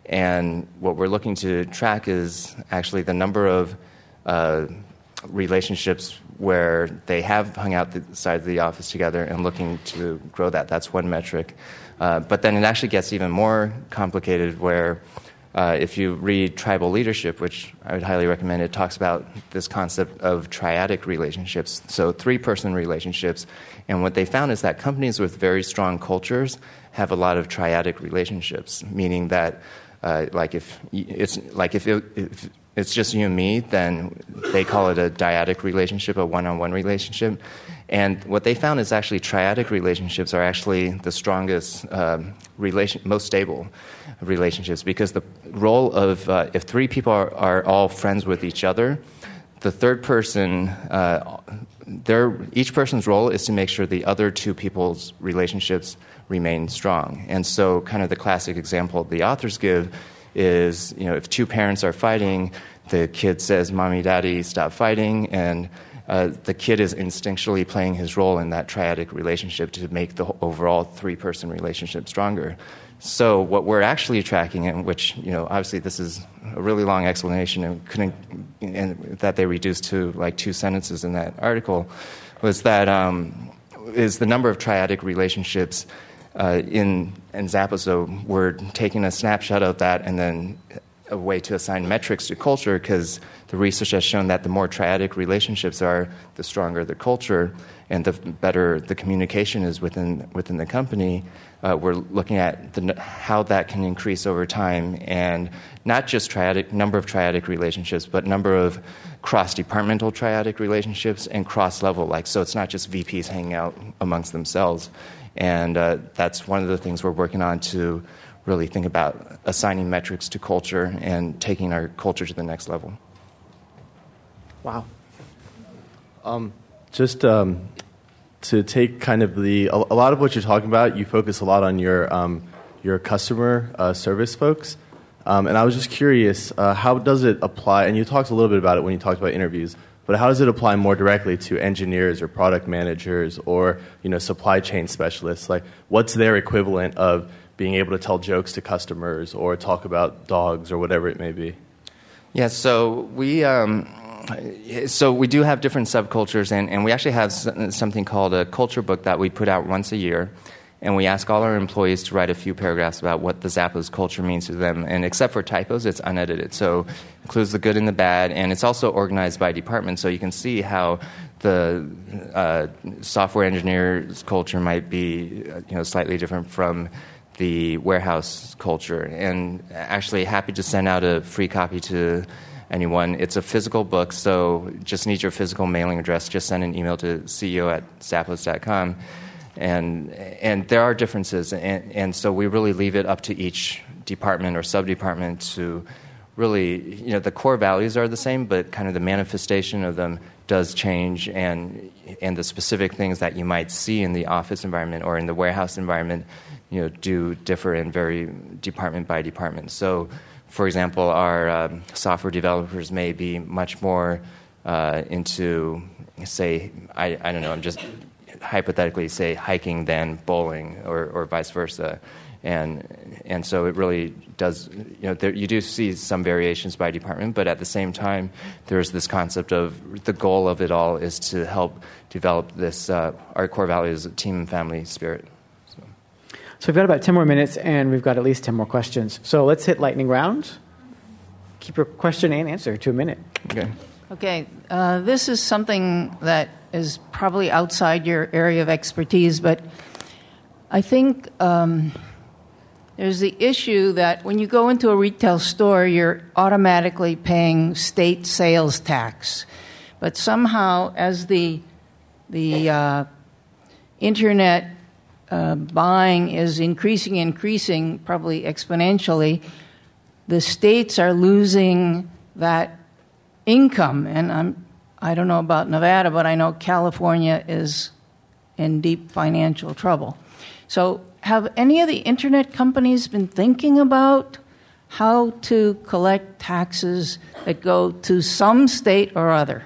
And what we're looking to track is actually the number of uh, relationships where they have hung out the side of the office together and looking to grow that. That's one metric. Uh, but then it actually gets even more complicated where uh, if you read Tribal Leadership, which I would highly recommend, it talks about this concept of triadic relationships, so three-person relationships. And what they found is that companies with very strong cultures have a lot of triadic relationships, meaning that uh, like if it's like if, it, if it's just you and me, then they call it a dyadic relationship, a one-on-one relationship. And what they found is actually triadic relationships are actually the strongest, um, relation, most stable relationships, because the role of, uh, if three people are, are all friends with each other, the third person, uh, their, each person's role is to make sure the other two people's relationships remain strong. And so kind of the classic example the authors give is, you know, if two parents are fighting, the kid says, "Mommy, Daddy, stop fighting," and uh, the kid is instinctually playing his role in that triadic relationship to make the overall three-person relationship stronger. So what we're actually tracking, and which, you know, obviously this is a really long explanation and couldn't, and that they reduced to like two sentences in that article, was that um, is the number of triadic relationships uh, in in Zappos. So we're taking a snapshot of that and then a way to assign metrics to culture, because the research has shown that the more triadic relationships are, the stronger the culture, and the better the communication is within within the company. Uh, we're looking at the, how that can increase over time, and not just triadic number of triadic relationships, but number of cross-departmental triadic relationships and cross-level. Like, so it's not just V Ps hanging out amongst themselves, and uh, that's one of the things we're working on to really think about assigning metrics to culture and taking our culture to the next level. Wow. Um, just um, to take kind of the, a, a lot of what you're talking about, you focus a lot on your um, your customer uh, service folks. Um, and I was just curious, uh, how does it apply, and you talked a little bit about it when you talked about interviews, but how does it apply more directly to engineers or product managers or, you know, supply chain specialists? Like, what's their equivalent of being able to tell jokes to customers or talk about dogs or whatever it may be? Yeah, so we um, so we do have different subcultures, and, and we actually have something called a culture book that we put out once a year, and we ask all our employees to write a few paragraphs about what the Zappos culture means to them, and except for typos, it's unedited, so it includes the good and the bad, and it's also organized by department, so you can see how the uh, software engineer's culture might be, you know, slightly different from the warehouse culture. And actually happy to send out a free copy to anyone. It's a physical book, so just need your physical mailing address. Just send an email to C E O at zappos dot com. And and there are differences, and, and so we really leave it up to each department or sub-department to really, you know, the core values are the same, but kind of the manifestation of them does change, and and the specific things that you might see in the office environment or in the warehouse environment, you know, do differ in very department by department. So, for example, our um, software developers may be much more uh, into, say, I, I don't know, I'm just hypothetically say hiking than bowling, or, or vice versa. And and so it really does, you know, there, you do see some variations by department, but at the same time, there's this concept of the goal of it all is to help develop this, uh, our core values of team and family spirit. So. so we've got about ten more minutes, and we've got at least ten more questions. So let's hit lightning round. Keep your question and answer to a minute. Okay. Okay, uh, this is something that is probably outside your area of expertise, but I think um, there's the issue that when you go into a retail store, you're automatically paying state sales tax. But somehow, as the the uh, internet uh, buying is increasing, increasing, probably exponentially, the states are losing that income. And I'm I don't know about Nevada, but I know California is in deep financial trouble. So have any of the internet companies been thinking about how to collect taxes that go to some state or other?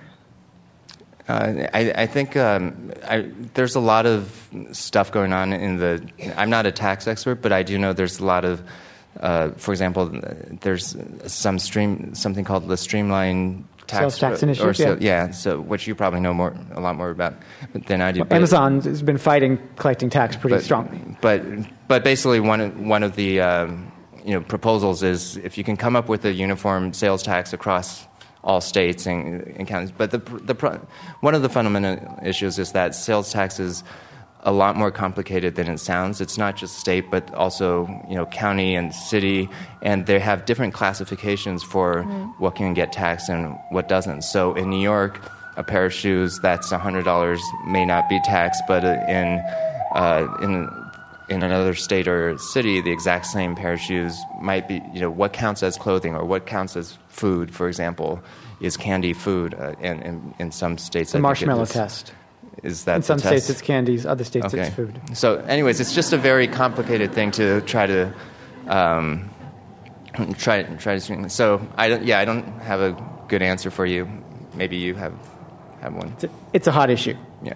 Uh, I, I think um, I, there's a lot of stuff going on in the... I'm not a tax expert, but I do know there's a lot of... Uh, for example, there's some stream something called the Streamline Tax, Sales tax initiative, or so, yeah. yeah, so which you probably know more, a lot more about than I do. Well, but, Amazon has been fighting collecting tax pretty but, strongly. But but basically, one of, one of the um, you know proposals is if you can come up with a uniform sales tax across all states and, and counties. But the the one of the fundamental issues is that sales tax is a lot more complicated than it sounds. It's not just state, but also, you know, county and city, and they have different classifications for mm. what can get taxed and what doesn't. So in New York, a pair of shoes that's one hundred dollars may not be taxed, but in uh, in in another state or city, the exact same pair of shoes might be, you know, what counts as clothing or what counts as food, for example, is candy food, uh, and, and in some states... The marshmallow test. Is that in some the test? states it's candies, other states okay. it's food. So anyways, it's just a very complicated thing to try to um, try try to swing. So I don't, yeah, I don't have a good answer for you. Maybe you have have one. It's a, it's a hot issue. Yeah.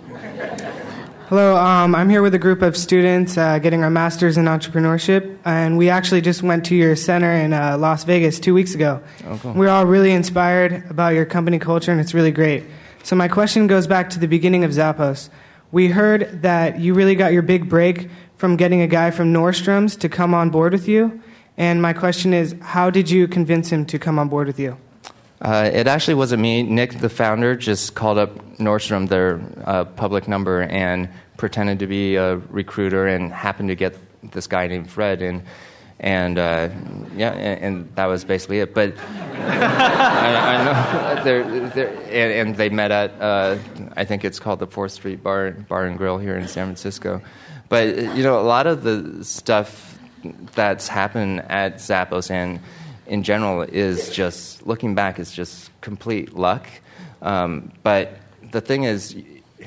Hello, um, I'm here with a group of students uh, getting our master's in entrepreneurship, and we actually just went to your center in uh, Las Vegas two weeks ago. Oh, cool. We're all really inspired about your company culture, and it's really great. So my question goes back to the beginning of Zappos. We heard that you really got your big break from getting a guy from Nordstrom's to come on board with you, And my question is, how did you convince him to come on board with you? Uh, it actually wasn't me. Nick, the founder, just called up Nordstrom, their uh, public number, and pretended to be a recruiter and happened to get this guy named Fred. And and uh, yeah, and, and that was basically it. But I, I know they're, they're, and, and they met at uh, I think it's called the Fourth Street Bar Bar and Grill here in San Francisco. But you know, a lot of the stuff that's happened at Zappos and in general is just, looking back, is just complete luck. Um, but the thing is,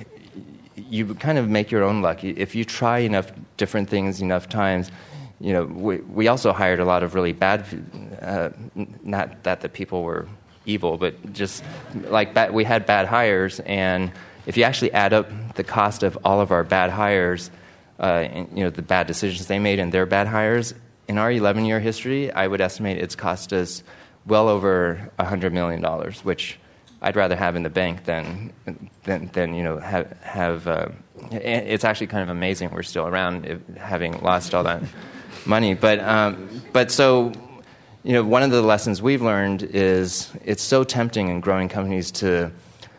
you kind of make your own luck. If you try enough different things enough times, you know, we, we also hired a lot of really bad, uh, not that the people were evil, but just like bad, we had bad hires, and if you actually add up the cost of all of our bad hires, uh, and, you know, the bad decisions they made and their bad hires, in our eleven-year history, I would estimate it's cost us well over one hundred million dollars, which I'd rather have in the bank than, than, than you know, have... have uh, it's actually kind of amazing we're still around, if, having lost all that money. But, um, but so, you know, one of the lessons we've learned is it's so tempting in growing companies to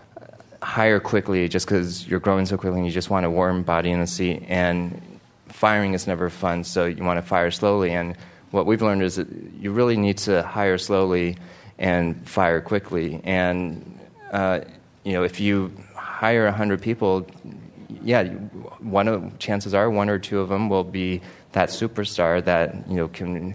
hire quickly just because you're growing so quickly and you just want a warm body in the seat. And firing is never fun, so you want to fire slowly. And what we've learned is that you really need to hire slowly and fire quickly. And uh, you know, if you hire a hundred people, yeah, one of chances are one or two of them will be that superstar that you know can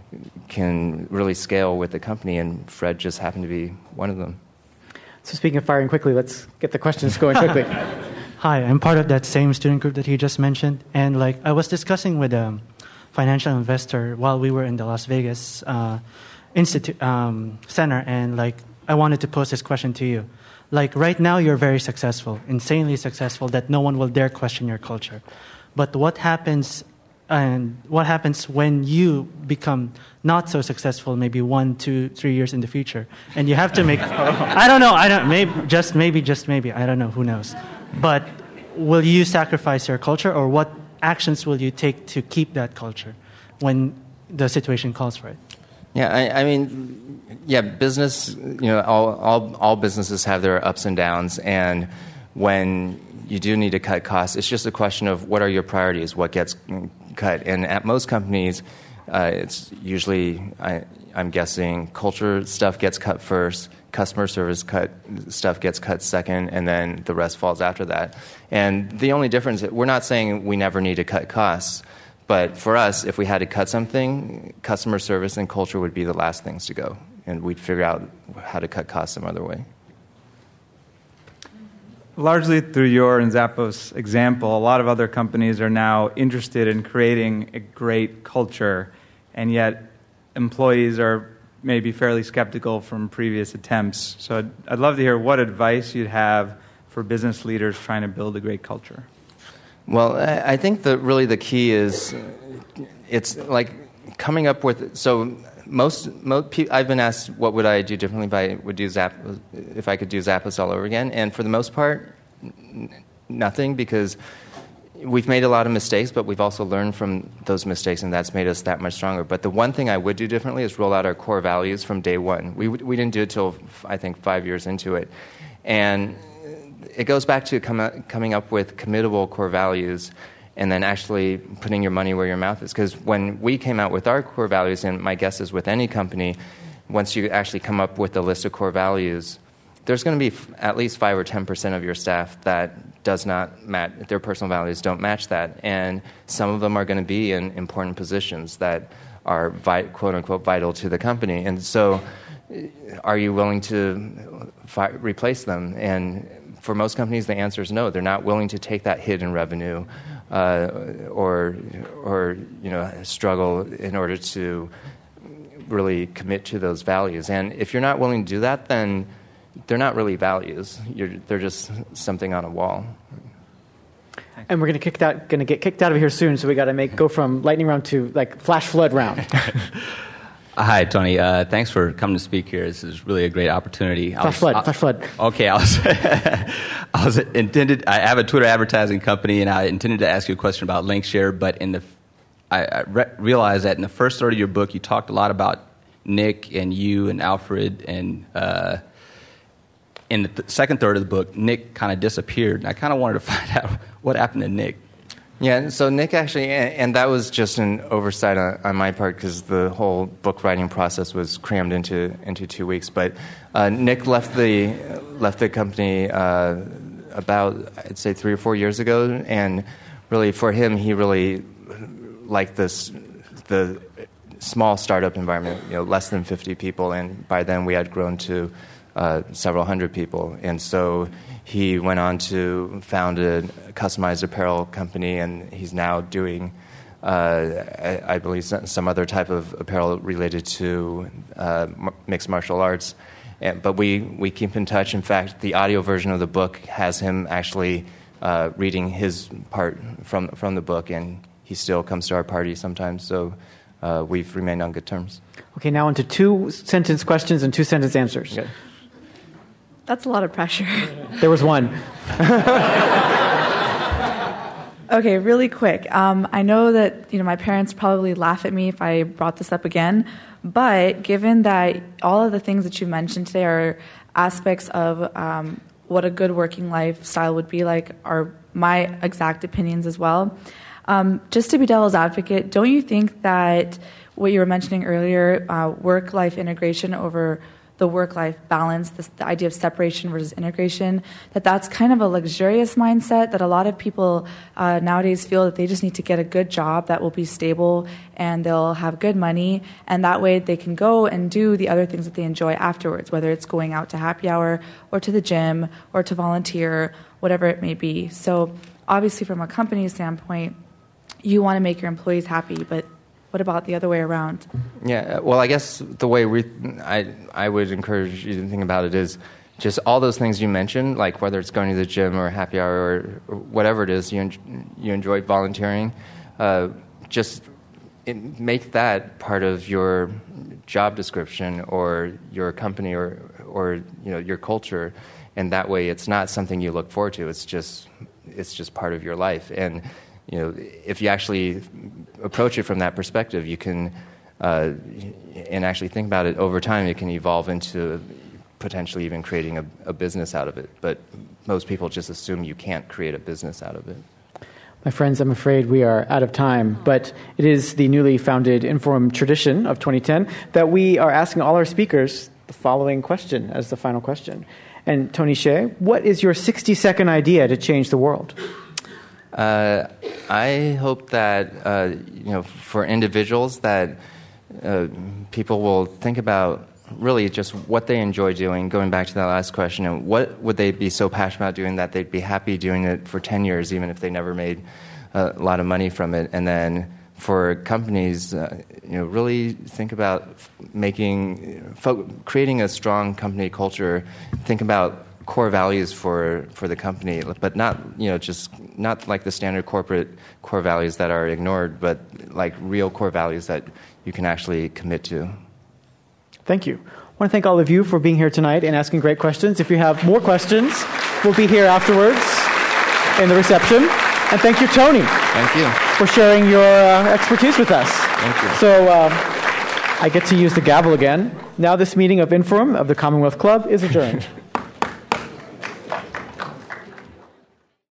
can really scale with the company. And Fred just happened to be one of them. So speaking of firing quickly, let's get the questions going quickly. Hi, I'm part of that same student group that he just mentioned, and like I was discussing with a financial investor while we were in the Las Vegas uh, Institute um, Center, and like I wanted to pose this question to you. Like right now, you're very successful, insanely successful, that no one will dare question your culture. But what happens, and what happens when you become not so successful, maybe one, two, three years in the future, and you have to make, I don't know, I don't, maybe, just maybe, just maybe, I don't know, who knows. But will you sacrifice your culture, or what actions will you take to keep that culture when the situation calls for it? Yeah, I, I mean, yeah, business, you know, all, all all businesses have their ups and downs, and when you do need to cut costs, it's just a question of what are your priorities, what gets cut. And at most companies, uh, it's usually, I, I'm guessing, culture stuff gets cut first, customer service cut stuff gets cut second, and then the rest falls after that. And the only difference, we're not saying we never need to cut costs, but for us, if we had to cut something, customer service and culture would be the last things to go, and we'd figure out how to cut costs some other way. Largely through your and Zappos example, a lot of other companies are now interested in creating a great culture, and yet employees are maybe fairly skeptical from previous attempts. So I'd, I'd love to hear what advice you'd have for business leaders trying to build a great culture. Well, I think that really the key is it's like coming up with, so most, most pe- I've been asked what would I do differently if I would do Zappos, if I could do Zappos all over again, and for the most part, n- nothing, because we've made a lot of mistakes, but we've also learned from those mistakes, and that's made us that much stronger. But the one thing I would do differently is roll out our core values from day one. We we didn't do it till I think five years into it, and it goes back to com- coming up with committable core values, and then actually putting your money where your mouth is. Because when we came out with our core values, and my guess is with any company, once you actually come up with a list of core values, there's going to be f- at least five or ten percent of your staff that does not match, their personal values don't match that. And some of them are going to be in important positions that are vi- quote unquote vital to the company. And so are you willing to fi- replace them? And for most companies, the answer is no. They're not willing to take that hit in revenue uh, or, or you know, struggle in order to really commit to those values. And if you're not willing to do that, then they're not really values. You're, they're just something on a wall. And we're going to kick that, going to get kicked out of here soon. So we got to make go from lightning round to like flash flood round. Hi, Tony. Uh, thanks for coming to speak here. This is really a great opportunity. Flash was, flood, I, flash flood. Okay, I was, I was intended. I have a Twitter advertising company, and I intended to ask you a question about Linkshare, but in the I, I re- realized that in the first third of your book, you talked a lot about Nick and you and Alfred, and uh, in the th- second third of the book, Nick kind of disappeared. And I kind of wanted to find out what happened to Nick. Yeah, so Nick actually, and, and that was just an oversight on, on my part because the whole book writing process was crammed into into two weeks. But uh, Nick left the left the company uh, about I'd say three or four years ago, and really for him, he really liked this the small startup environment, you know, less than fifty people, and by then we had grown to uh, several hundred people, and so he went on to found a customized apparel company, and he's now doing, uh, I, I believe, some other type of apparel related to uh, mixed martial arts. And, but we, we keep in touch. In fact, the audio version of the book has him actually uh, reading his part from from the book, and he still comes to our party sometimes. So uh, we've remained on good terms. Okay, now into two sentence questions and two sentence answers. Okay. That's a lot of pressure. There was one. Okay, really quick. Um, I know that you know my parents probably laugh at me if I brought this up again, but given that all of the things that you mentioned today are aspects of um, what a good working lifestyle would be like, are my exact opinions as well. Um, just to be devil's advocate, don't you think that what you were mentioning earlier, uh, work-life integration over the work-life balance, this, the idea of separation versus integration, that that's kind of a luxurious mindset that a lot of people uh, nowadays feel that they just need to get a good job that will be stable and they'll have good money, and that way they can go and do the other things that they enjoy afterwards, whether it's going out to happy hour or to the gym or to volunteer, whatever it may be. So obviously from a company standpoint, you want to make your employees happy, but what about the other way around? Yeah, well, I guess the way we, I, I would encourage you to think about it is just all those things you mentioned, like whether it's going to the gym or happy hour or, or whatever it is you en- you enjoy volunteering, uh, just it, make that part of your job description or your company or or you know your culture, and that way it's not something you look forward to. It's just it's just part of your life. And you know, if you actually approach it from that perspective, you can, uh, and actually think about it over time, it can evolve into potentially even creating a, a business out of it. But most people just assume you can't create a business out of it. My friends, I'm afraid we are out of time, but it is the newly founded Inforum tradition of twenty ten that we are asking all our speakers the following question as the final question. And Tony Hsieh, what is your sixty-second idea to change the world? Uh, I hope that, uh, you know, for individuals that uh, people will think about really just what they enjoy doing, going back to that last question, and what would they be so passionate about doing that they'd be happy doing it for ten years, even if they never made a lot of money from it. And then for companies, uh, you know, really think about making, fo- creating a strong company culture, think about core values for, for the company, but not, you know, just not like the standard corporate core values that are ignored, but like real core values that you can actually commit to. Thank you. I want to thank all of you for being here tonight and asking great questions. If you have more questions, we'll be here afterwards in the reception. And thank you, Tony. Thank you. For sharing your uh, expertise with us. Thank you. So um, I get to use the gavel again. Now this meeting of Inforum of the Commonwealth Club is adjourned.